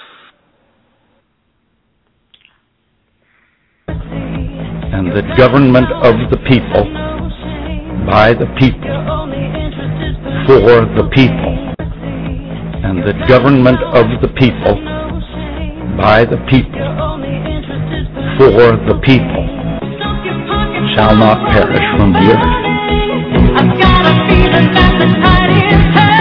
And the government of the people, by the people, for the people. And the government of the people, by the people, for the people, shall not perish from the earth. I've got a feeling that the tide is turning.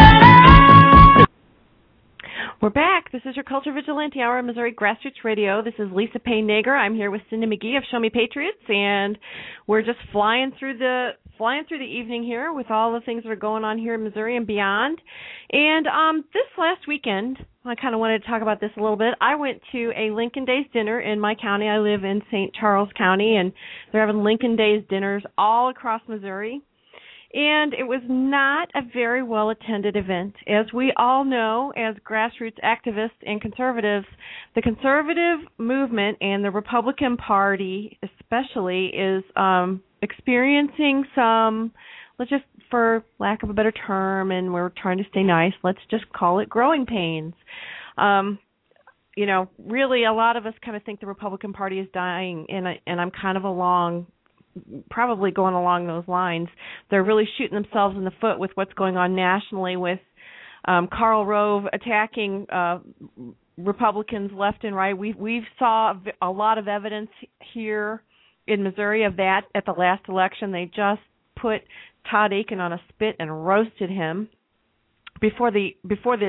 We're back. This is your Culture Vigilante Hour on Missouri Grassroots Radio. This is Lisa Payne Nager. I'm here with Cindy McGee of Show Me Patriots, and we're just flying through the flying through the evening here with all the things that are going on here in Missouri and beyond. And um, this last weekend, I kind of wanted to talk about this a little bit. I went to a Lincoln Days dinner in my county. I live in Saint Charles County, and they're having Lincoln Days dinners all across Missouri. And it was not a very well-attended event. As we all know, as grassroots activists and conservatives, the conservative movement and the Republican Party especially is um, experiencing some, let's just, for lack of a better term, and we're trying to stay nice, let's just call it growing pains. Um, you know, really a lot of us kind of think the Republican Party is dying, and, I, and I'm kind of along probably going along those lines. They're really shooting themselves in the foot with what's going on nationally with um, Karl Rove attacking uh, Republicans left and right. We we saw a lot of evidence here in Missouri of that at the last election. They just put Todd Akin on a spit and roasted him before the before the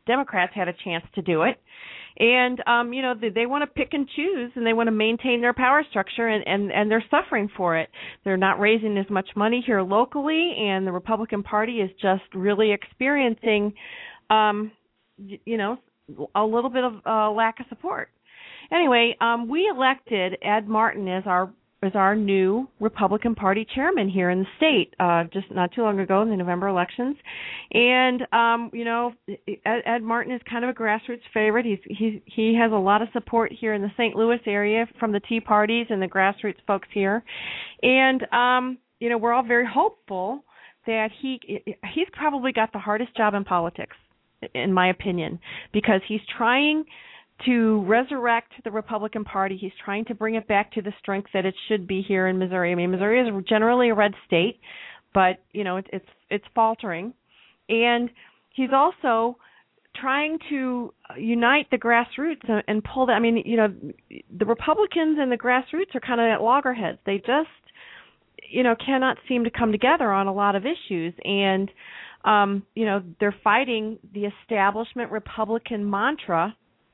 Democrats had a chance to do it. And, um, you know, they, they want to pick and choose, and they want to maintain their power structure, and, and, and they're suffering for it. They're not raising as much money here locally, and the Republican Party is just really experiencing, um, you know, a little bit of uh, lack of support. Anyway, um, we elected Ed Martin as our as our new Republican Party chairman here in the state, uh, just not too long ago in the November elections. And, um, you know, Ed, Ed Martin is kind of a grassroots favorite. He's, he's, he has a lot of support here in the Saint Louis area from the Tea Parties and the grassroots folks here. And, um, you know, we're all very hopeful that he he's probably got the hardest job in politics, in my opinion, because he's trying to resurrect the Republican Party. He's trying to bring it back to the strength that it should be here in Missouri. I mean, Missouri is generally a red state, but, you know, it, it's it's faltering. And he's also trying to unite the grassroots and, and pull that. I mean, you know, the Republicans and the grassroots are kind of at loggerheads. They just, you know, cannot seem to come together on a lot of issues. And, um, you know, they're fighting the establishment Republican mantra,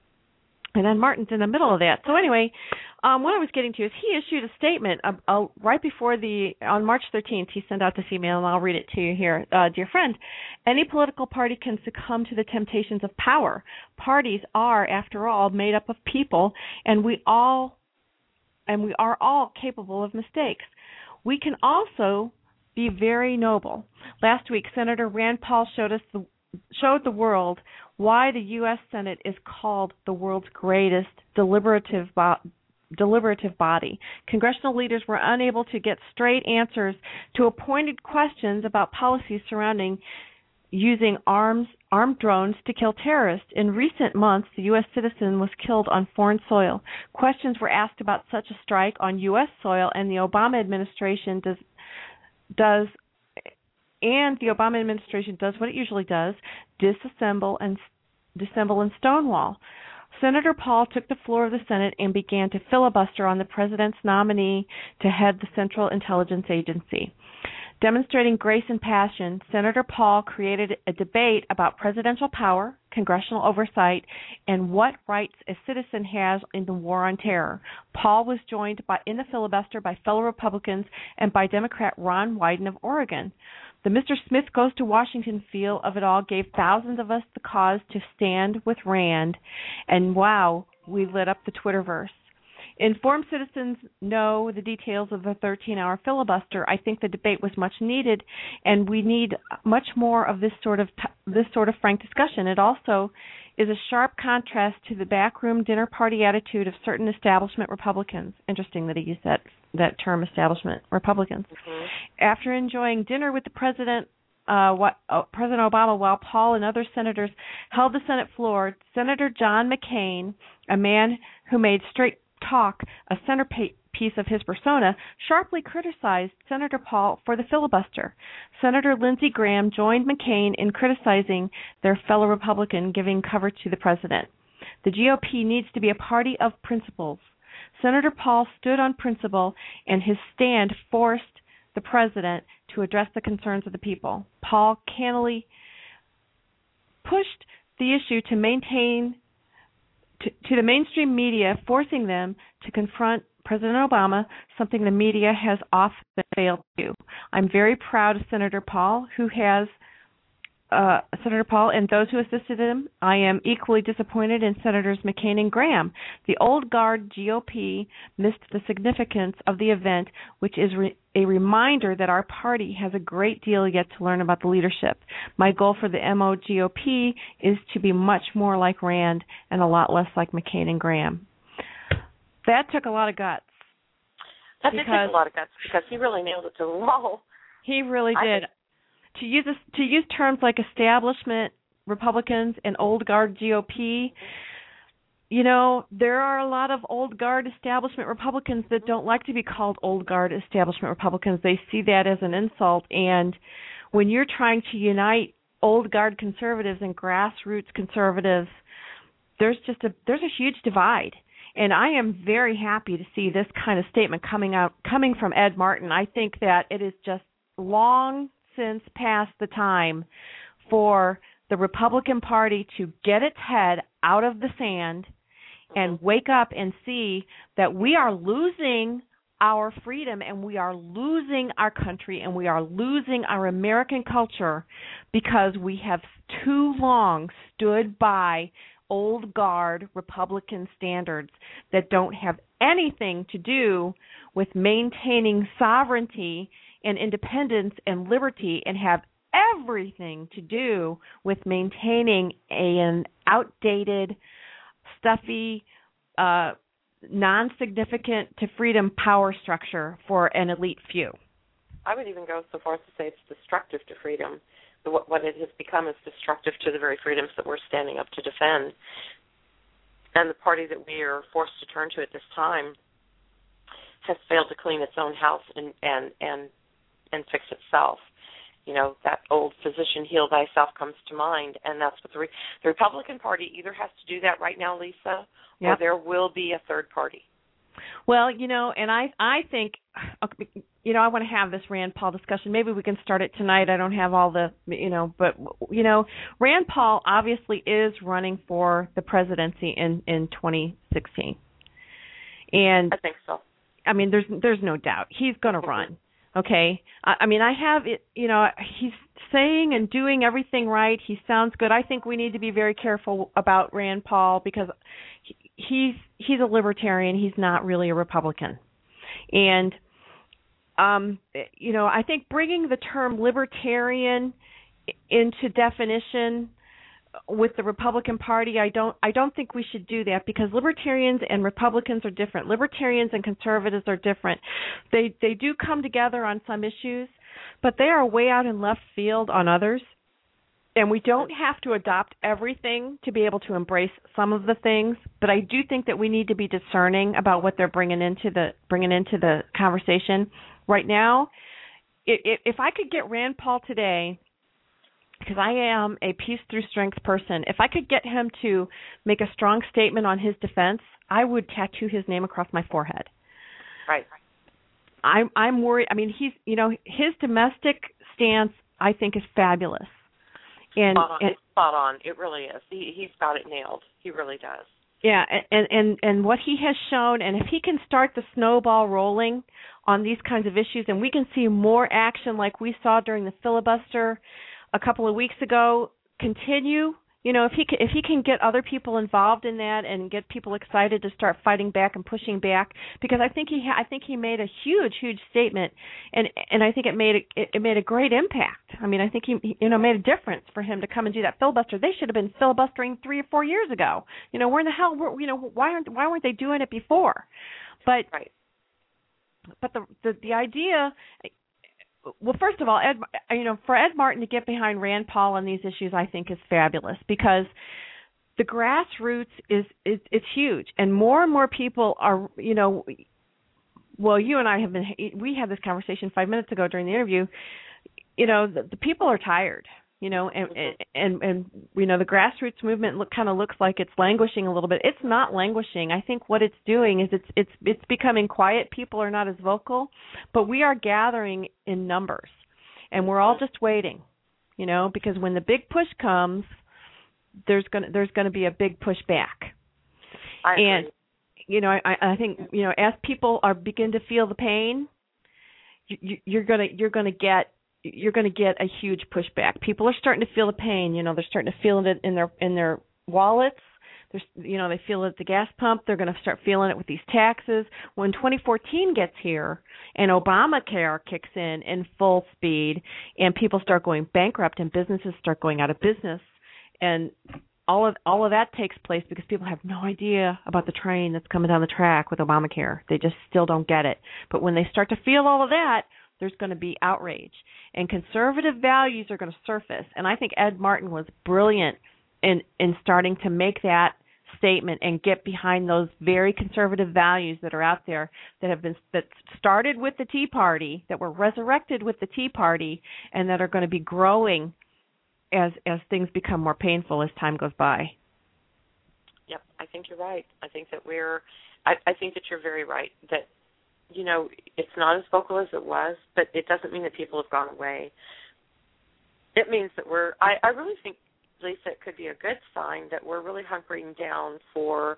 and then Martin's in the middle of that. So anyway, um, what I was getting to is he issued a statement uh, uh, right before the, on March thirteenth, he sent out this email, and I'll read it to you here. Uh, Dear friend, any political party can succumb to the temptations of power. Parties are, after all, made up of people, and we all, and we are all capable of mistakes. We can also be very noble. Last week, Senator Rand Paul showed us the showed the world why the U S Senate is called the world's greatest deliberative bo- deliberative body. Congressional leaders were unable to get straight answers to pointed questions about policies surrounding using arms armed drones to kill terrorists. In recent months, the U S citizen was killed on foreign soil. Questions were asked about such a strike on U S soil, and the Obama administration does does And the Obama administration does what it usually does, disassemble and disassemble and stonewall. Senator Paul took the floor of the Senate and began to filibuster on the president's nominee to head the Central Intelligence Agency. Demonstrating grace and passion, Senator Paul created a debate about presidential power, congressional oversight, and what rights a citizen has in the war on terror. Paul was joined by, in the filibuster by fellow Republicans and by Democrat Ron Wyden of Oregon. The Mister Smith goes to Washington feel of it all gave thousands of us the cause to stand with Rand, and wow, we lit up the Twitterverse. Informed citizens know the details of the thirteen-hour filibuster. I think the debate was much needed, and we need much more of this sort of t- this sort of frank discussion. It also is a sharp contrast to the backroom dinner party attitude of certain establishment Republicans. Interesting that he used that that term, establishment Republicans. Mm-hmm. After enjoying dinner with the president, uh, what, uh, President Obama, while Paul and other senators held the Senate floor, Senator John McCain, a man who made straight talk a centerpiece of his persona, sharply criticized Senator Paul for the filibuster. Senator Lindsey Graham joined McCain in criticizing their fellow Republican, giving cover to the president. The G O P needs to be a party of principles. Senator Paul stood on principle, and his stand forced the president to address the concerns of the people. Paul cannily pushed the issue to maintain To, to the mainstream media, forcing them to confront President Obama, something the media has often failed to do. I'm very proud of Senator Paul, who has uh, Senator Paul and those who assisted him. I am equally disappointed in Senators McCain and Graham. The old guard G O P missed the significance of the event, which is re- a reminder that our party has a great deal yet to learn about the leadership. My goal for the M O G O P is to be much more like Rand and a lot less like McCain and Graham. That took a lot of guts. That did take a lot of guts because he really nailed it to the wall. He really did. To use this, to use terms like establishment Republicans and old guard G O P, you know, there are a lot of old guard establishment Republicans that don't like to be called old guard establishment Republicans. They see that as an insult. And when you're trying to unite old guard conservatives and grassroots conservatives, there's just a there's a huge divide. And I am very happy to see this kind of statement coming out coming from Ed Martin. I think that it is just long since past the time for the Republican Party to get its head out of the sand and wake up and see that we are losing our freedom and we are losing our country and we are losing our American culture because we have too long stood by old guard Republican standards that don't have anything to do with maintaining sovereignty and independence and liberty, and have everything to do with maintaining a, an outdated, stuffy, uh, non-significant to freedom power structure for an elite few. I would even go so far as to say it's destructive to freedom. What, what it has become is destructive to the very freedoms that we're standing up to defend. And the party that we are forced to turn to at this time has failed to clean its own house and and and, and fix itself. You know, that old physician, heal thyself, comes to mind, and that's what the, Re- the Republican Party either has to do that right now, Lisa, yep. or there will be a third party. Well, you know, and I I think, you know, I want to have this Rand Paul discussion. Maybe we can start it tonight. I don't have all the, you know, but, you know, Rand Paul obviously is running for the presidency in, in twenty sixteen. And I think so. I mean, there's there's no doubt he's going to run. Okay, I, I mean, I have it. You know, he's saying and doing everything right. He sounds good. I think we need to be very careful about Rand Paul because he, he's he's a libertarian. He's not really a Republican, and um, you know, I think bringing the term libertarian into definition with the Republican Party, I don't I don't think we should do that, because libertarians and Republicans are different. Libertarians and conservatives are different. They they do come together on some issues, but they are way out in left field on others. And we don't have to adopt everything to be able to embrace some of the things, but I do think that we need to be discerning about what they're bringing into the bringing into the conversation right now. If, if I could get Rand Paul today, because I am a peace through strength person, if I could get him to make a strong statement on his defense, I would tattoo his name across my forehead. Right. I'm I'm worried. I mean, he's you know his domestic stance I think is fabulous. And, spot on. and it's spot on. It really is. He he's got it nailed. He really does. Yeah, and, and and what he has shown, and if he can start the snowball rolling on these kinds of issues, and we can see more action like we saw during the filibuster a couple of weeks ago continue, you know, if he can, if he can get other people involved in that and get people excited to start fighting back and pushing back, because I think he ha- I think he made a huge huge statement, and and I think it made a, it made a great impact. I mean, I think he you know made a difference for him to come and do that filibuster. They should have been filibustering three or four years ago. You know, where in the hell were, you know why aren't why weren't they doing it before? But right. But the the the idea. Well, first of all, Ed, you know, for Ed Martin to get behind Rand Paul on these issues, I think is fabulous, because the grassroots is, is it's huge, and more and more people are, you know, well, you and I have been, we had this conversation five minutes ago during the interview. You know, the, the people are tired, you know, and and and you know, the grassroots movement look, kind of looks like it's languishing a little bit. It's not languishing. I think what it's doing is it's it's it's becoming quiet. People are not as vocal, but we are gathering in numbers, and we're all just waiting, you know, because when the big push comes, there's gonna there's gonna be a big push back. I agree. And you know, I, I think you know, as people are begin to feel the pain, you, you're gonna you're gonna get. you're going to get a huge pushback. People are starting to feel the pain. You know, they're starting to feel it in their in their wallets. There's, you know, they feel it at the gas pump. They're going to start feeling it with these taxes. When twenty fourteen gets here and Obamacare kicks in in full speed, and people start going bankrupt and businesses start going out of business, and all of all of that takes place because people have no idea about the train that's coming down the track with Obamacare. They just still don't get it. But when they start to feel all of that, there's going to be outrage, and conservative values are going to surface. And I think Ed Martin was brilliant in in starting to make that statement and get behind those very conservative values that are out there that have been that started with the Tea Party, that were resurrected with the Tea Party, and that are going to be growing as as things become more painful as time goes by. Yep, I think you're right. I think that we're. I, I think that you're very right that. You know, it's not as vocal as it was, but it doesn't mean that people have gone away. It means that we're, I, I really think, Lisa, it could be a good sign that we're really hunkering down for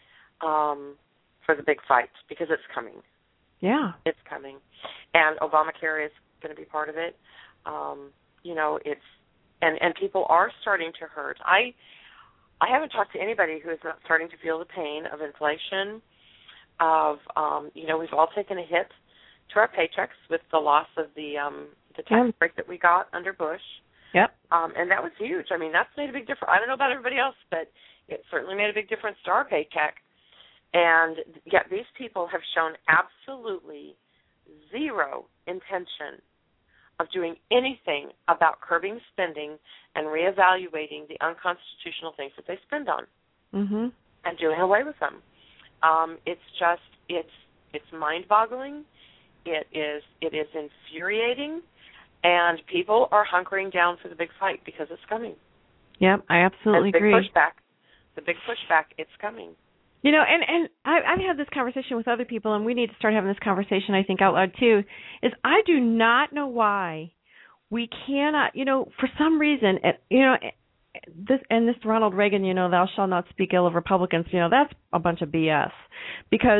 um, for the big fight, because it's coming. Yeah. It's coming. And Obamacare is going to be part of it. Um, you know, it's and, and people are starting to hurt. I I haven't talked to anybody who is not starting to feel the pain of inflation, of, um, you know, we've all taken a hit to our paychecks with the loss of the um, the tax yeah. break that we got under Bush. Yep. Um, and that was huge. I mean, that's made a big difference. I don't know about everybody else, but it certainly made a big difference to our paycheck. And yet these people have shown absolutely zero intention of doing anything about curbing spending and reevaluating the unconstitutional things that they spend on mm-hmm. and doing away with them. Um, it's just, it's it's mind-boggling. It is it is infuriating, and people are hunkering down for the big fight because it's coming. Yep, I absolutely and the big agree. Pushback, the big pushback, it's coming. You know, and, and I, I've had this conversation with other people, and we need to start having this conversation, I think, out loud, too, is I do not know why we cannot, you know, for some reason, it, you know, this and this Ronald Reagan, you know, thou shalt not speak ill of Republicans, you know, that's a bunch of B S. Because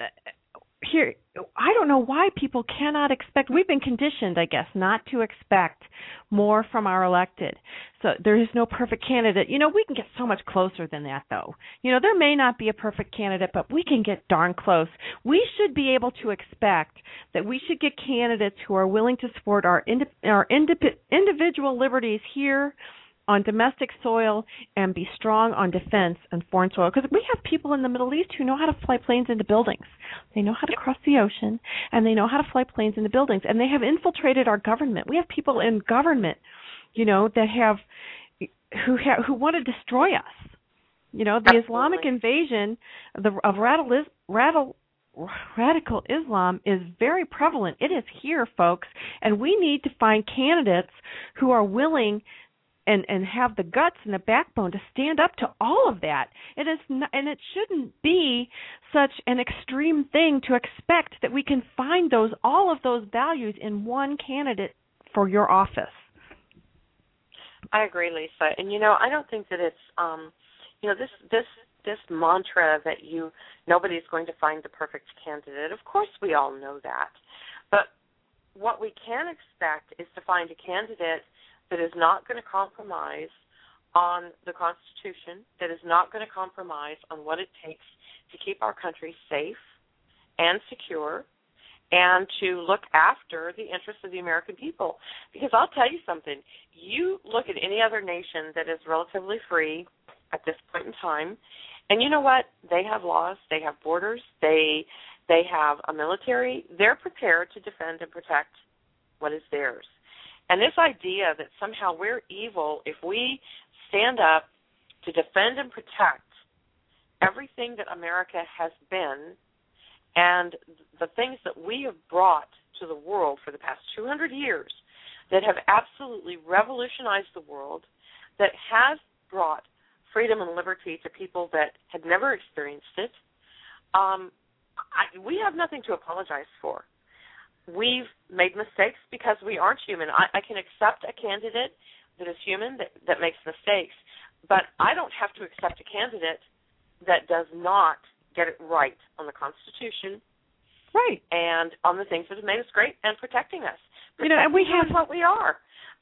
here, I don't know why people cannot expect, we've been conditioned, I guess, not to expect more from our elected. So there is no perfect candidate. You know, we can get so much closer than that, though. You know, there may not be a perfect candidate, but we can get darn close. We should be able to expect that we should get candidates who are willing to support our, indi- our indi- individual liberties here on domestic soil and be strong on defense and foreign soil. Because we have people in the Middle East who know how to fly planes into buildings. They know how to cross the ocean, and they know how to fly planes into buildings. And they have infiltrated our government. We have people in government, you know, that have who have, who want to destroy us. You know, the Absolutely. Islamic invasion of, the, of radical, radical, radical Islam is very prevalent. It is here, folks, and we need to find candidates who are willing and and have the guts and the backbone to stand up to all of that. It is not, and it shouldn't be such an extreme thing to expect that we can find those all of those values in one candidate for your office. I agree, Lisa. And you know, I don't think that it's um, you know, this this this mantra that you nobody's going to find the perfect candidate. Of course, we all know that, but what we can expect is to find a candidate that is not going to compromise on the Constitution, that is not going to compromise on what it takes to keep our country safe and secure and to look after the interests of the American people. Because I'll tell you something, you look at any other nation that is relatively free at this point in time, and you know what? They have laws, they have borders, they they have a military. They're prepared to defend and protect what is theirs. And this idea that somehow we're evil if we stand up to defend and protect everything that America has been and the things that we have brought to the world for the past two hundred years that have absolutely revolutionized the world, that has brought freedom and liberty to people that had never experienced it, um, I, we have nothing to apologize for. We've made mistakes because we aren't human. I, I can accept a candidate that is human, that, that makes mistakes, but I don't have to accept a candidate that does not get it right on the Constitution, right, and on the things that have made us great and protecting us. You know, and we have what we are.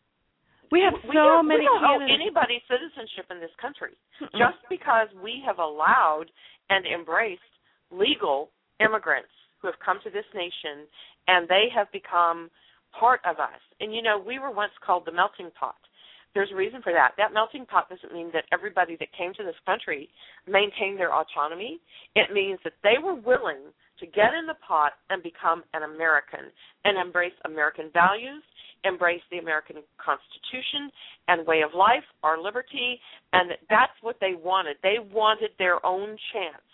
We have we so don't, many. We don't owe candidates. anybody citizenship in this country Mm-mm. just because we have allowed and embraced legal immigrants who have come to this nation, and they have become part of us. And, you know, we were once called the melting pot. There's a reason for that. That melting pot doesn't mean that everybody that came to this country maintained their autonomy. It means that they were willing to get in the pot and become an American and embrace American values, embrace the American Constitution and way of life, our liberty, and that's what they wanted. They wanted their own chance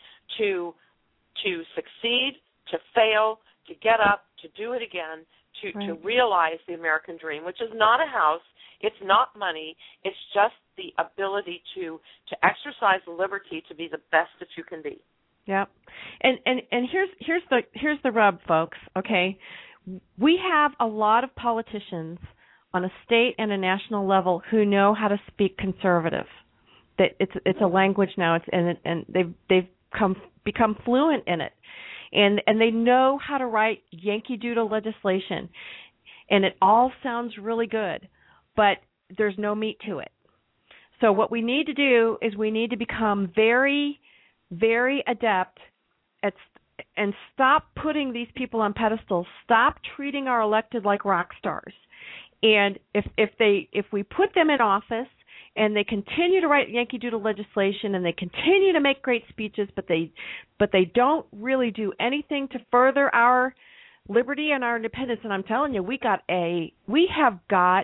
to to succeed, to fail, to get up, to do it again, to, right. to realize the American dream, which is not a house, it's not money, it's just the ability to, to exercise liberty to be the best that you can be. Yep. And and and here's here's the here's the rub, folks, okay? We have a lot of politicians on a state and a national level who know how to speak conservative. That it's it's a language now. It's and and they've they've come become fluent in it, and and they know how to write Yankee Doodle legislation, and it all sounds really good, but there's no meat to it. So what we need to do is we need to become very, very adept at and stop putting these people on pedestals. Stop treating our elected like rock stars. And if if they if we put them in office and they continue to write Yankee Doodle legislation and they continue to make great speeches, but they but they don't really do anything to further our liberty and our independence, and I'm telling you, we got a we have got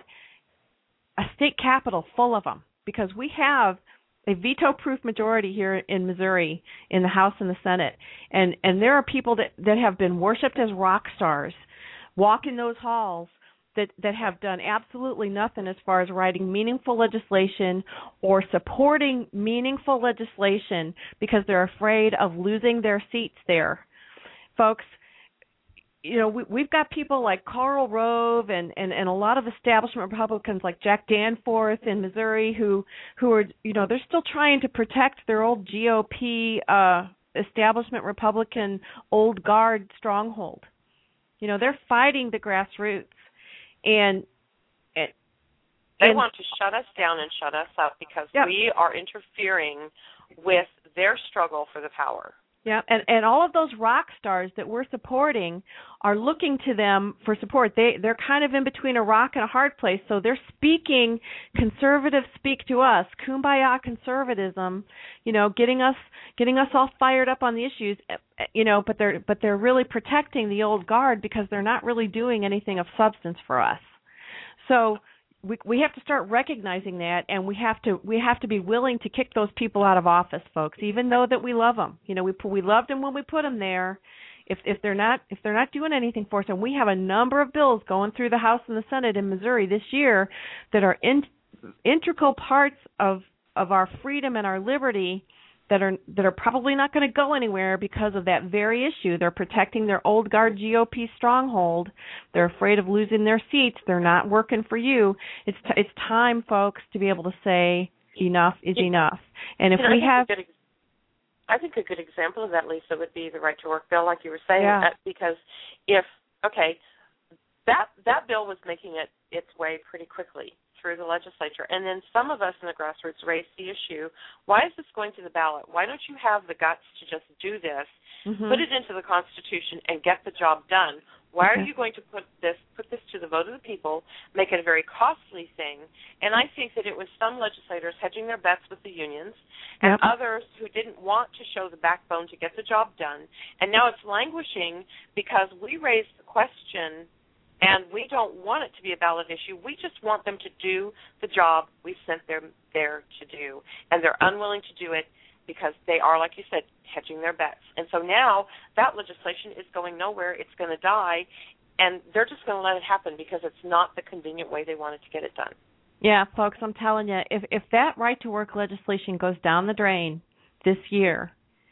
a state capitol full of them, because we have a veto-proof majority here in Missouri in the House and the Senate, and and there are people that, that have been worshipped as rock stars, walking those halls that, that have done absolutely nothing as far as writing meaningful legislation or supporting meaningful legislation because they're afraid of losing their seats there. Folks, you know, we, we've got people like Karl Rove and, and, and a lot of establishment Republicans like Jack Danforth in Missouri who, who are, you know, they're still trying to protect their old G O P uh, establishment Republican old guard stronghold. You know, they're fighting the grassroots. And, and they and, want to shut us down and shut us up because yep. we are interfering with their struggle for the power. Yeah, and and all of those rock stars that we're supporting are looking to them for support. They they're kind of in between a rock and a hard place, so they're speaking conservative speak to us, kumbaya conservatism, you know, getting us getting us all fired up on the issues, you know, but they're but they're really protecting the old guard because they're not really doing anything of substance for us. So We we have to start recognizing that, and we have to we have to be willing to kick those people out of office, folks. Even though that we love them, you know, we we loved them when we put them there. If if they're not if they're not doing anything for us, and we have a number of bills going through the House and the Senate in Missouri this year that are in, integral parts of of our freedom and our liberty that are that are probably not going to go anywhere because of that very issue. They're protecting their old guard G O P stronghold. They're afraid of losing their seats. They're not working for you. It's t- it's time, folks, to be able to say enough is enough. And if you know, we I have, good, I think a good example of that, Lisa, would be the right to work bill, like you were saying. Yeah. That because if okay, that that bill was making it its way pretty quickly through the legislature, and then some of us in the grassroots raised the issue, why is this going to the ballot? Why don't you have the guts to just do this, mm-hmm. put it into the Constitution, and get the job done? Why okay. are you going to put this put this to the vote of the people, make it a very costly thing? And I think that it was some legislators hedging their bets with the unions and yep. others who didn't want to show the backbone to get the job done, and now it's languishing because we raised the question. And we don't want it to be a ballot issue. We just want them to do the job we sent them there to do. And they're unwilling to do it because they are, like you said, hedging their bets. And so now that legislation is going nowhere. It's going to die. And they're just going to let it happen because it's not the convenient way they wanted to get it done. Yeah, folks, I'm telling you, if, if that right-to-work legislation goes down the drain this year,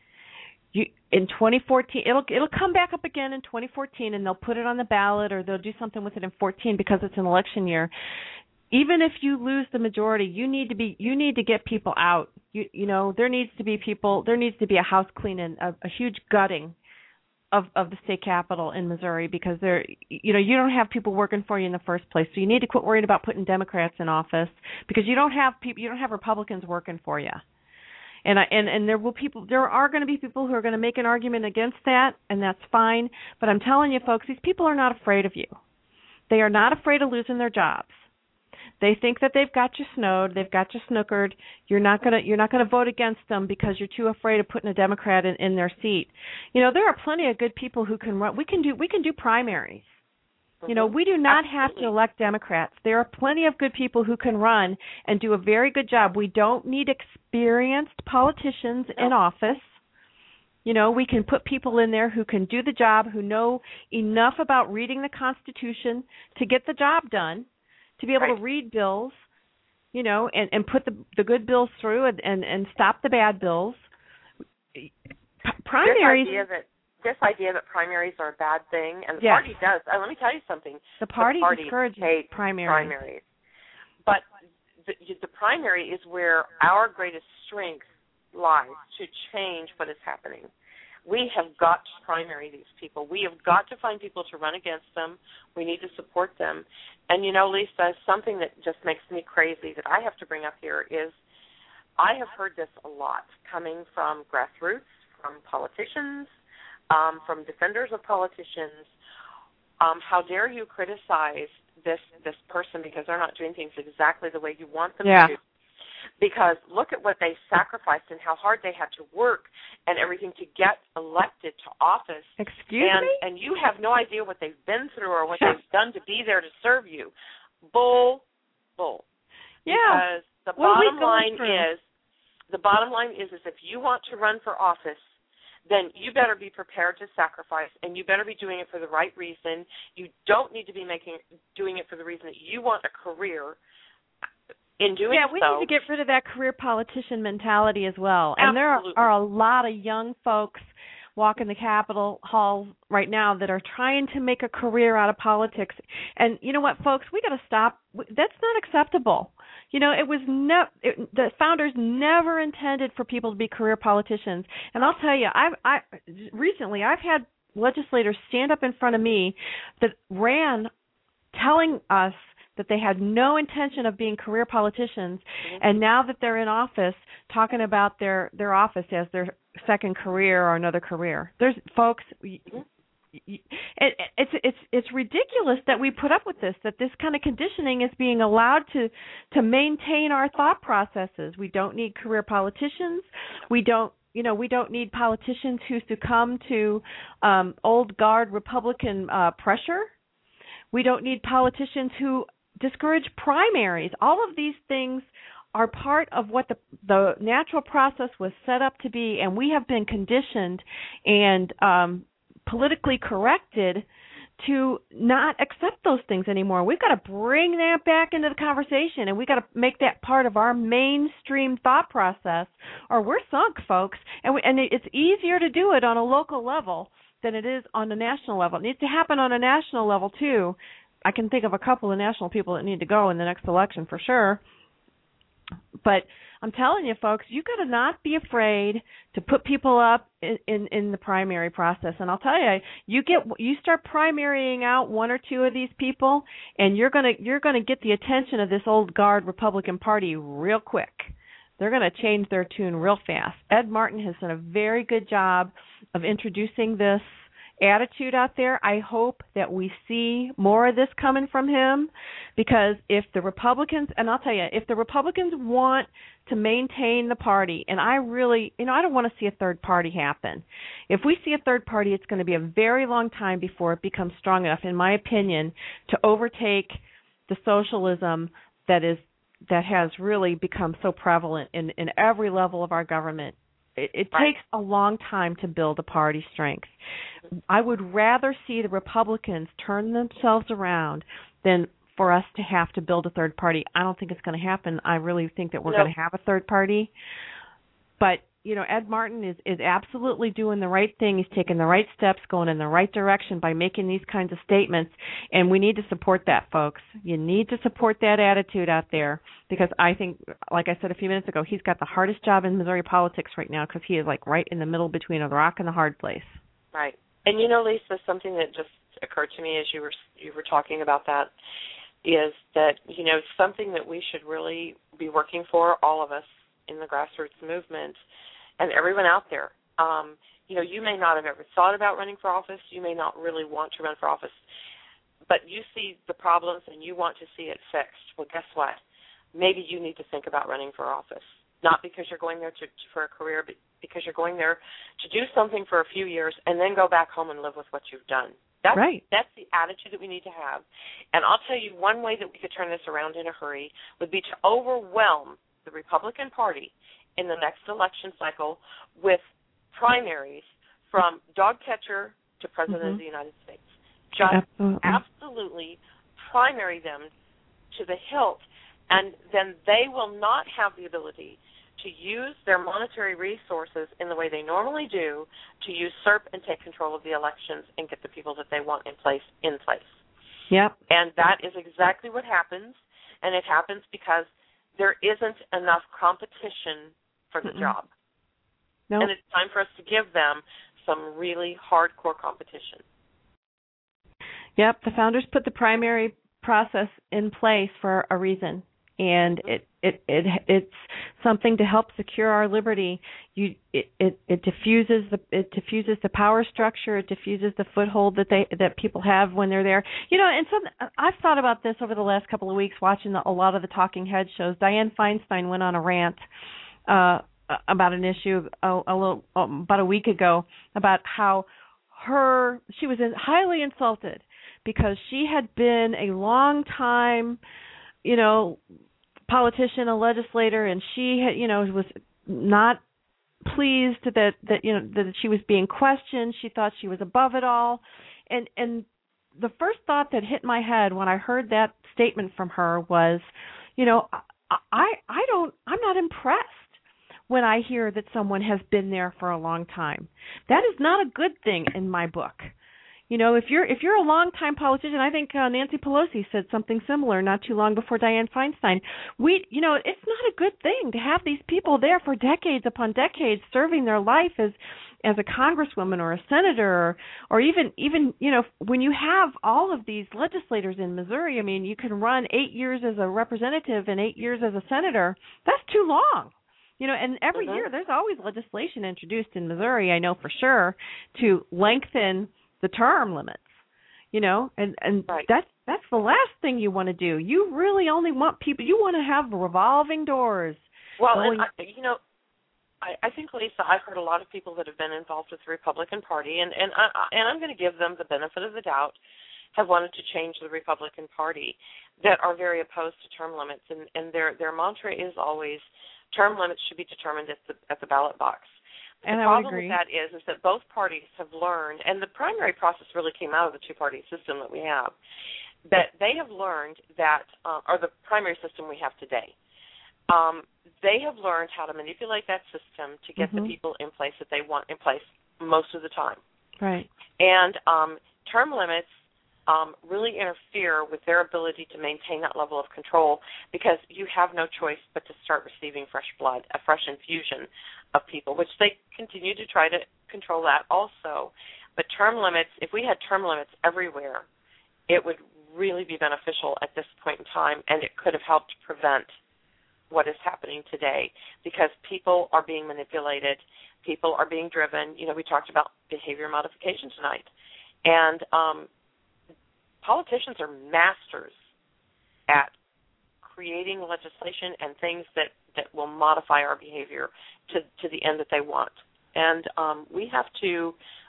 You, in twenty fourteen, it'll it'll come back up again in twenty fourteen, and they'll put it on the ballot or they'll do something with it in fourteen because it's an election year. Even if you lose the majority, you need to be you need to get people out. You you know there needs to be people. There needs to be a house cleaning, a, a huge gutting of of the state capitol in Missouri because they're you know you don't have people working for you in the first place. So you need to quit worrying about putting Democrats in office because you don't have people you don't have Republicans working for you. And I, and and there will people there are going to be people who are going to make an argument against that, and that's fine. But I'm telling you, folks, these people are not afraid of you. They are not afraid of losing their jobs. They think that they've got you snowed, they've got you snookered. You're not gonna you're not gonna vote against them because you're too afraid of putting a Democrat in, in their seat. You know, there are plenty of good people who can run. We can do we can do primaries. You know, we do not Absolutely. have to elect Democrats. There are plenty of good people who can run and do a very good job. We don't need experienced politicians no. in office. You know, we can put people in there who can do the job, who know enough about reading the Constitution to get the job done, to be able right. to read bills, you know, and, and put the the good bills through and, and, and stop the bad bills. P- primaries. This idea that this idea that primaries are a bad thing, and the yes. party does. Uh, let me tell you something. The party, the party discourages hates primaries. primaries. But the, the primary is where our greatest strength lies to change what is happening. We have got to primary these people. We have got to find people to run against them. We need to support them. And, you know, Lisa, something that just makes me crazy that I have to bring up here is I have heard this a lot coming from grassroots, from politicians, um, from defenders of politicians. Um, how dare you criticize this this person because they're not doing things exactly the way you want them yeah. to do? Because look at what they sacrificed and how hard they had to work and everything to get elected to office. Excuse and, me? And you have no idea what they've been through or what they've done to be there to serve you. Bull, bull. Yeah. Because the what bottom line through? is, the bottom line is, is if you want to run for office, then you better be prepared to sacrifice, and you better be doing it for the right reason. You don't need to be making doing it for the reason that you want a career. In doing yeah, we so, need to get rid of that career politician mentality as well. And absolutely. there are, are a lot of young folks walking the Capitol halls right now that are trying to make a career out of politics. And you know what, folks? We got to stop. That's not acceptable. You know, it was ne- it, the founders never intended for people to be career politicians. And I'll tell you, I've I recently I've had legislators stand up in front of me that ran telling us that they had no intention of being career politicians, mm-hmm. and now that they're in office, talking about their, their office as their second career or another career. There's folks, mm-hmm. it, it's it's it's ridiculous that we put up with this. That this kind of conditioning is being allowed to to maintain our thought processes. We don't need career politicians. We don't. You know, we don't need politicians who succumb to um, old guard Republican uh, pressure. We don't need politicians who discourage primaries. All of these things are part of what the the natural process was set up to be, and we have been conditioned and um, politically corrected to not accept those things anymore. We've got to bring that back into the conversation, and we've got to make that part of our mainstream thought process, or we're sunk, folks. And, we, and it's easier to do it on a local level than it is on the national level. It needs to happen on a national level, too. I can think of a couple of national people that need to go in the next election for sure. But I'm telling you, folks, you've got to not be afraid to put people up in, in, in the primary process. And I'll tell you, you get you start primarying out one or two of these people, and you're gonna you're gonna get the attention of this old guard Republican Party real quick. They're going to change their tune real fast. Ed Martin has done a very good job of introducing this attitude out there. I hope that we see more of this coming from him, because if the Republicans, and I'll tell you, if the Republicans want to maintain the party, and I really, you know, I don't want to see a third party happen. If we see a third party, it's going to be a very long time before it becomes strong enough, in my opinion, to overtake the socialism that is that has really become so prevalent in, in every level of our government. It, it right. takes a long time to build a party strength. I would rather see the Republicans turn themselves around than for us to have to build a third party. I don't think it's going to happen. I really think that we're no. going to have a third party. But, you know, Ed Martin is, is absolutely doing the right thing. He's taking the right steps, going in the right direction by making these kinds of statements, and we need to support that, folks. You need to support that attitude out there, because I think, like I said a few minutes ago, he's got the hardest job in Missouri politics right now, because he is like right in the middle between a rock and a hard place. Right. And, you know, Lisa, something that just occurred to me as you were you were talking about that is that, you know, something that we should really be working for, all of us in the grassroots movement, and everyone out there. Um, you know, you may not have ever thought about running for office. You may not really want to run for office. But you see the problems and you want to see it fixed. Well, guess what? Maybe you need to think about running for office. Not because you're going there to, for a career, but because you're going there to do something for a few years and then go back home and live with what you've done. That's, right. That's the attitude that we need to have. And I'll tell you, one way that we could turn this around in a hurry would be to overwhelm the Republican Party in the next election cycle with primaries from dog catcher to President mm-hmm. of the United States. Just absolutely. absolutely primary them to the hilt, and then they will not have the ability to use their monetary resources in the way they normally do to usurp and take control of the elections and get the people that they want in place in place. Yep. And that is exactly what happens, and it happens because there isn't enough competition for the Mm-mm. job. Nope. And it's time for us to give them some really hardcore competition. Yep, the founders put the primary process in place for a reason, and it, it, it it's something to help secure our liberty. You it, it, it diffuses the it diffuses the power structure, it diffuses the foothold that they that people have when they're there. You know, and some I've thought about this over the last couple of weeks watching the, a lot of the talking head shows. Dianne Feinstein went on a rant uh, about an issue a, a little um, about a week ago about how her she was highly insulted because she had been a long time, you know, politician, a legislator, and she had, you know, was not pleased that that you know that she was being questioned. She thought she was above it all, and and the first thought that hit my head when I heard that statement from her was, you know, I I don't I'm not impressed when I hear that someone has been there for a long time. That is not a good thing in my book. You know, if you're if you're a long-time politician, I think uh, Nancy Pelosi said something similar not too long before Dianne Feinstein. We, you know, it's not a good thing to have these people there for decades upon decades, serving their life as as a congresswoman or a senator, or, or even even you know, when you have all of these legislators in Missouri. I mean, you can run eight years as a representative and eight years as a senator. That's too long. You know, and every Mm-hmm. year there's always legislation introduced in Missouri, I know for sure, to lengthen the term limits, you know, and, and right. that's that's the last thing you want to do. You really only want people, you want to have revolving doors. Well, going. and I, you know, I, I think, Lisa, I've heard a lot of people that have been involved with the Republican Party, and, and, I, and I'm going to give them the benefit of the doubt, have wanted to change the Republican Party, that are very opposed to term limits, and, and their, their mantra is always term limits should be determined at the, at the ballot box. And the I would problem agree. with that is, is that both parties have learned, and the primary process really came out of the two-party system that we have, that they have learned that, uh, or the primary system we have today, um, they have learned how to manipulate that system to get mm-hmm. the people in place that they want in place most of the time. Right. And um, term limits um, really interfere with their ability to maintain that level of control, because you have no choice but to start receiving fresh blood, a fresh infusion of people, which they continue to try to control that also. But term limits, if we had term limits everywhere, it would really be beneficial at this point in time, and it could have helped prevent what is happening today, because people are being manipulated, people are being driven. You know, we talked about behavior modification tonight, and um, politicians are masters at creating legislation and things that, that will modify our behavior to, to the end that they want. And um, we have to,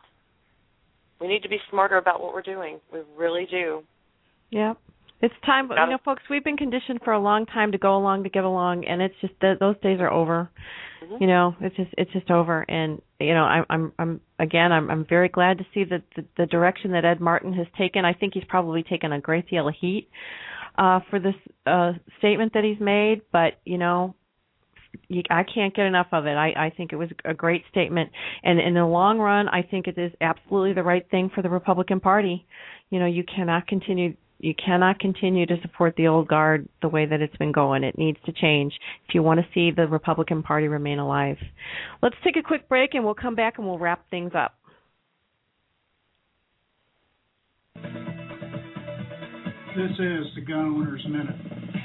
we need to be smarter about what we're doing. We really do. Yeah. It's time, you know, folks, we've been conditioned for a long time to go along, to get along, and it's just, that those days are over. Mm-hmm. You know, it's just, it's just over. And, you know, I'm, I'm, I'm again, I'm, I'm very glad to see that the, the direction that Ed Martin has taken. I think he's probably taken a great deal of heat uh, for this uh, statement that he's made, but, you know, you, I can't get enough of it. I, I think it was a great statement, and in the long run, I think it is absolutely the right thing for the Republican Party. You know, you cannot continue. You cannot continue to support the old guard the way that it's been going. It needs to change if you want to see the Republican Party remain alive. Let's take a quick break, and we'll come back and we'll wrap things up. This is the Gun Owner's Minute.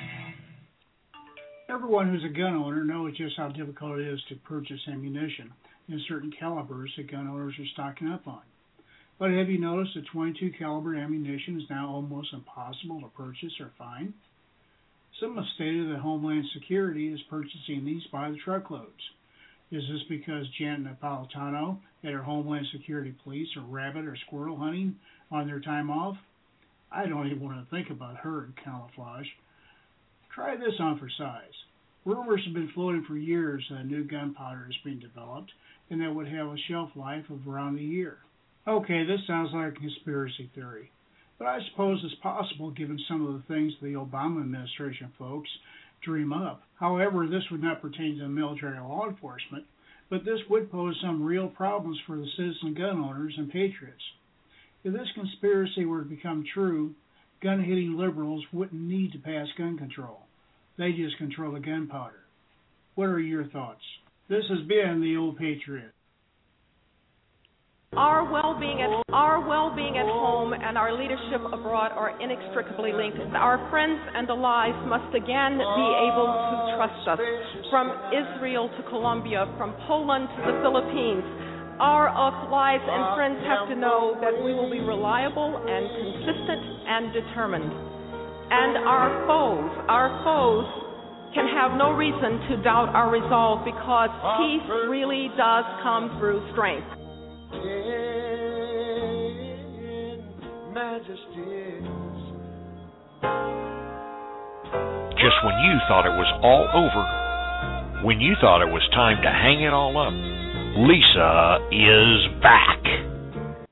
Everyone who's a gun owner knows just how difficult it is to purchase ammunition in certain calibers that gun owners are stocking up on. But have you noticed that twenty-two caliber ammunition is now almost impossible to purchase or find? Some have stated that Homeland Security is purchasing these by the truckloads. Is this because Janet Napolitano and her Homeland Security police are rabbit or squirrel hunting on their time off? I don't even want to think about her in camouflage. Try this on for size. Rumors have been floating for years that new gunpowder is being developed and that would have a shelf life of around a year. Okay, this sounds like a conspiracy theory, but I suppose it's possible given some of the things the Obama administration folks dream up. However, this would not pertain to military or law enforcement, but this would pose some real problems for the citizen gun owners and patriots. If this conspiracy were to become true, gun-hating liberals wouldn't need to pass gun control. They just control the gunpowder. What are your thoughts? This has been The Old Patriot. Our well-being at our well-being at home and our leadership abroad are inextricably linked. Our friends and allies must again be able to trust us. From Israel to Colombia, from Poland to the Philippines, our allies and friends have to know that we will be reliable and consistent and determined. And our foes, our foes can have no reason to doubt our resolve, because peace really does come through strength. Just when you thought it was all over, when you thought it was time to hang it all up, Lisa is back.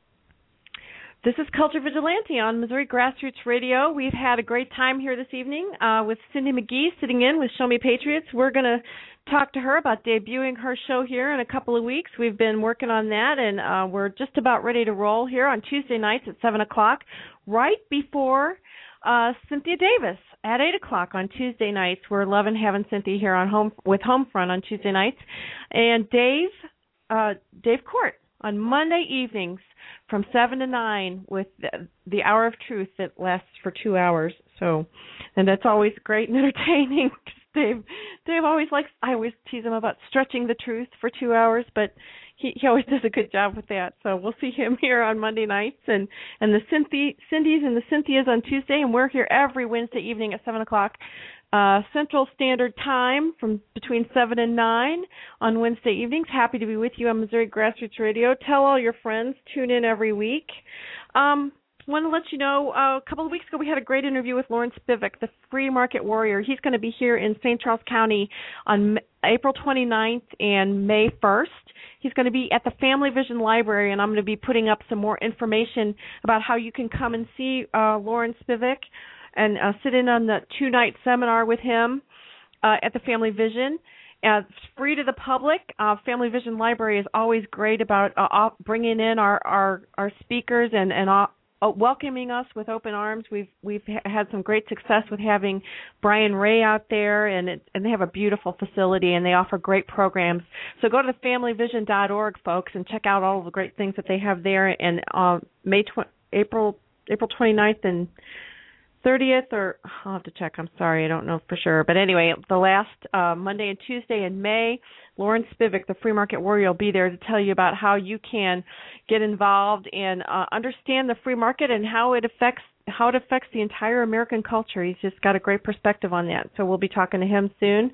This is Culture Vigilante on Missouri Grassroots Radio. We've had a great time here this evening uh, with Cindy McGee sitting in with Show Me Patriots. We're going to talk to her about debuting her show here in a couple of weeks. We've been working on that, and uh, we're just about ready to roll here on Tuesday nights at seven o'clock, right before uh, Cynthia Davis at eight o'clock on Tuesday nights. We're loving having Cynthia here on home with Homefront on Tuesday nights. And Dave, uh, Dave Court on Monday evenings from seven to nine with the, the Hour of Truth that lasts for two hours. So, and that's always great and entertaining. Dave, Dave always likes, I always tease him about stretching the truth for two hours, but he, he always does a good job with that. So we'll see him here on Monday nights, and, and the Cynthia, Cindy's and the Cynthias on Tuesday, and we're here every Wednesday evening at seven o'clock uh, Central Standard Time from between seven and nine on Wednesday evenings. Happy to be with you on Missouri Grassroots Radio. Tell all your friends. Tune in every week. Um, I want to let you know, uh, a couple of weeks ago we had a great interview with Lauren Spivak, the free market warrior. He's going to be here in Saint Charles County on April twenty-ninth and May first. He's going to be at the Family Vision Library, and I'm going to be putting up some more information about how you can come and see uh, Lauren Spivak and uh, sit in on the two-night seminar with him uh, at the Family Vision. Uh, it's free to the public. Uh, Family Vision Library is always great about uh, bringing in our, our, our speakers and, and uh, welcoming us with open arms. We've we've had some great success with having Brian Ray out there, and it, and they have a beautiful facility, and they offer great programs. So go to the family vision dot org, folks, and check out all of the great things that they have there. And uh, May tw- April April twenty-ninth and thirtieth, or I'll have to check. I'm sorry, I don't know for sure. But anyway, the last uh, Monday and Tuesday in May, Lauren Spivak, the Free Market Warrior, will be there to tell you about how you can get involved and uh, understand the free market and how it affects how it affects the entire American culture. He's just got a great perspective on that. So we'll be talking to him soon.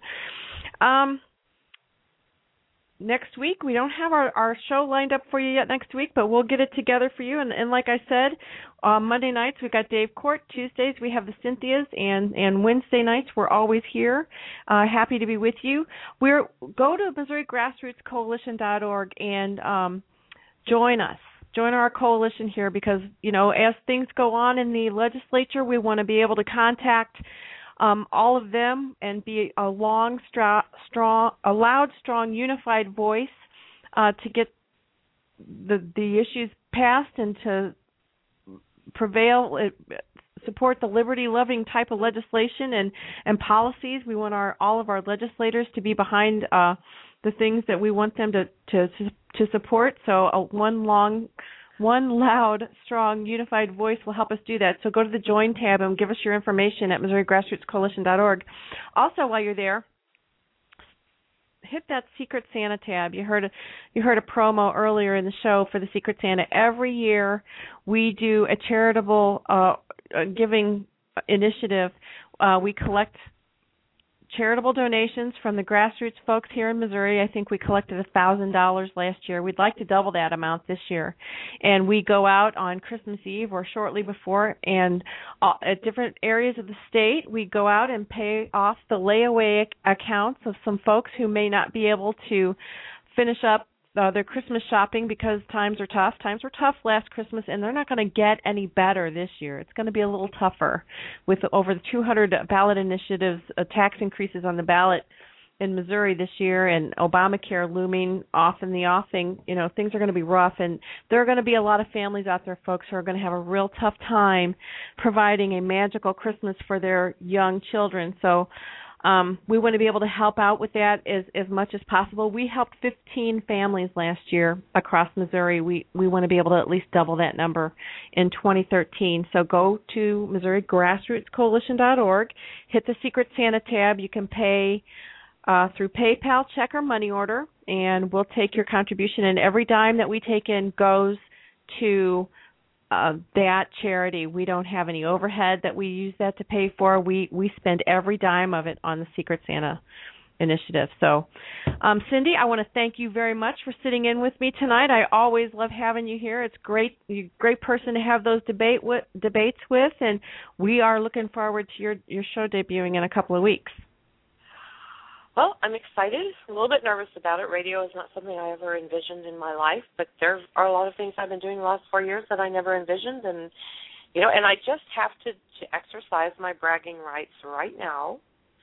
Um, next week, we don't have our, our show lined up for you yet next week, but we'll get it together for you. And, and like I said, uh, Monday nights we've got Dave Court. Tuesdays we have the Cynthias, and, and Wednesday nights we're always here. Uh, happy to be with you. We're go to Missouri Grassroots Coalition dot org and um, join us. Join our coalition here, because, you know, as things go on in the legislature, we want to be able to contact Um, all of them and be a long, stra- strong, a loud, strong, unified voice uh, to get the the issues passed and to prevail, uh, support the liberty-loving type of legislation and, and policies. We want our all of our legislators to be behind uh, the things that we want them to to to support. So a one long. One loud, strong, unified voice will help us do that. So go to the Join tab and give us your information at Missouri Grassroots Coalition dot org. Also, while you're there, hit that Secret Santa tab. You heard a, you heard a promo earlier in the show for the Secret Santa. Every year we do a charitable uh, giving initiative. Uh, we collect charitable donations from the grassroots folks here in Missouri. I think we collected one thousand dollars last year. We'd like to double that amount this year. And we go out on Christmas Eve or shortly before, and uh, at different areas of the state, we go out and pay off the layaway accounts of some folks who may not be able to finish up uh, their Christmas shopping because times are tough. Times were tough last Christmas, and they're not going to get any better this year. It's going to be a little tougher with over two hundred ballot initiatives, uh, tax increases on the ballot in Missouri this year, and Obamacare looming off in the offing. You know, things are going to be rough, and there are going to be a lot of families out there, folks, who are going to have a real tough time providing a magical Christmas for their young children. So um, we want to be able to help out with that as, as much as possible. We helped fifteen families last year across Missouri. We, we want to be able to at least double that number in twenty thirteen. So go to Missouri Grassroots Coalition dot org, hit the Secret Santa tab. You can pay Uh, through PayPal, check, or money order, and we'll take your contribution. And every dime that we take in goes to uh, that charity. We don't have any overhead that we use that to pay for. We we spend every dime of it on the Secret Santa initiative. So, um, Cindy, I want to thank you very much for sitting in with me tonight. I always love having you here. It's great, you're a great person to have those debate with, debates with, and we are looking forward to your, your show debuting in a couple of weeks. Well, I'm excited. I'm a little bit nervous about it. Radio is not something I ever envisioned in my life, but there are a lot of things I've been doing the last four years that I never envisioned, and you know, and I just have to, to exercise my bragging rights right now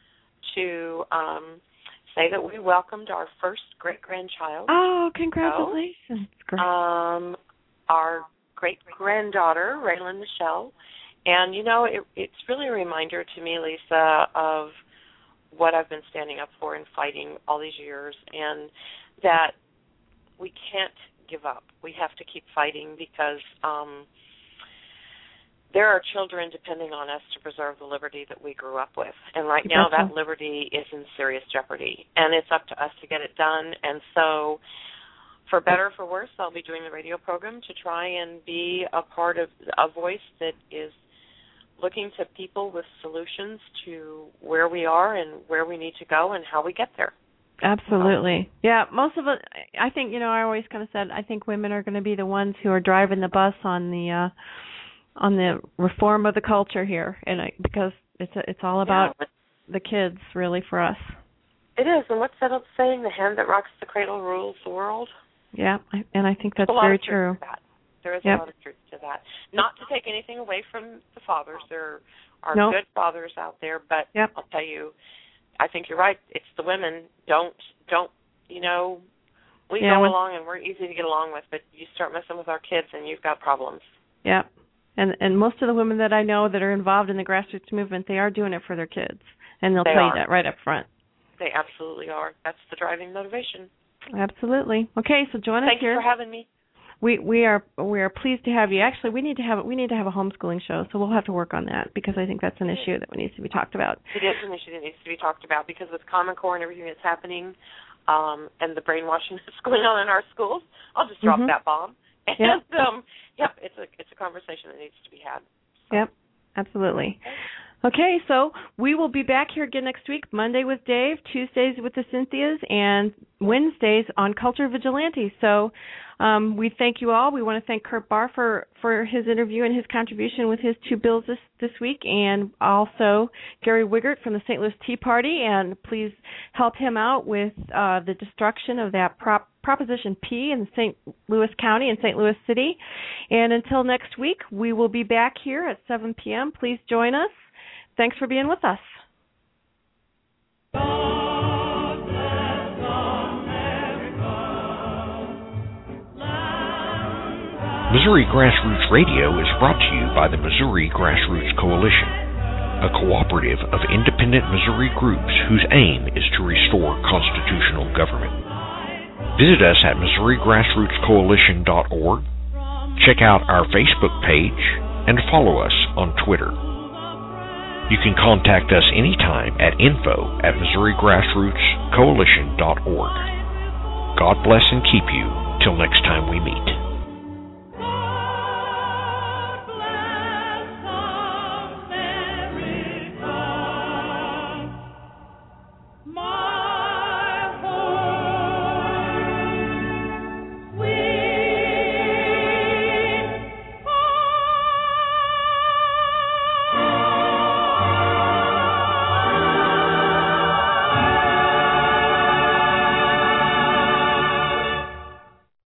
to um, say that we welcomed our first great-grandchild. Oh, congratulations. So, um, our great-granddaughter, Raylan Michelle, and you know, it, it's really a reminder to me, Lisa, of what I've been standing up for and fighting all these years, and that we can't give up. We have to keep fighting because um, there are children depending on us to preserve the liberty that we grew up with. And right now that liberty is in serious jeopardy, and it's up to us to get it done. And so for better or for worse, I'll be doing the radio program to try and be a part of a voice that is looking to people with solutions to where we are and where we need to go and how we get there. Absolutely. Yeah, most of it, I think, you know, I always kind of said, I think women are going to be the ones who are driving the bus on the uh, on the reform of the culture here, and I, because it's a, it's all about yeah. the kids, really, for us. It is, and what's that old saying, the hand that rocks the cradle rules the world? Yeah, and I think that's very true. There is yep. a lot of truth to that. Not to take anything away from the fathers. There are nope. good fathers out there, but yep. I'll tell you, I think you're right. It's the women. Don't, don't, you know, we yeah, go when, along and we're easy to get along with, but you start messing with our kids and you've got problems. Yeah. And and most of the women that I know that are involved in the grassroots movement, they are doing it for their kids, and they'll they tell are. you that right up front. They absolutely are. That's the driving motivation. Absolutely. Okay, so join Thank us here. Thank you for having me. We we are we are pleased to have you. Actually, we need to have we need to have a homeschooling show, so we'll have to work on that because I think that's an issue that needs to be talked about. It is an issue that needs to be talked about because with Common Core and everything that's happening, um, and the brainwashing that's going on in our schools, I'll just drop mm-hmm. that bomb. And yep. um, yep, it's a it's a conversation that needs to be had. So. Yep, absolutely. Okay, so we will be back here again next week, Monday with Dave, Tuesdays with the Cynthias, and Wednesdays on Culture Vigilante. So um, we thank you all. We want to thank Kurt Barr for, for his interview and his contribution with his two bills this, this week, and also Gary Wiggert from the Saint Louis Tea Party, and please help him out with uh, the destruction of that prop, Proposition P in Saint Louis County and Saint Louis City. And until next week, we will be back here at seven p.m. Please join us. Thanks for being with us. Missouri Grassroots Radio is brought to you by the Missouri Grassroots Coalition, a cooperative of independent Missouri groups whose aim is to restore constitutional government. Visit us at Missouri Grassroots Coalition dot org, check out our Facebook page, and follow us on Twitter. You can contact us anytime at info at Missouri Grassroots Coalition dot org. God bless and keep you till next time we meet.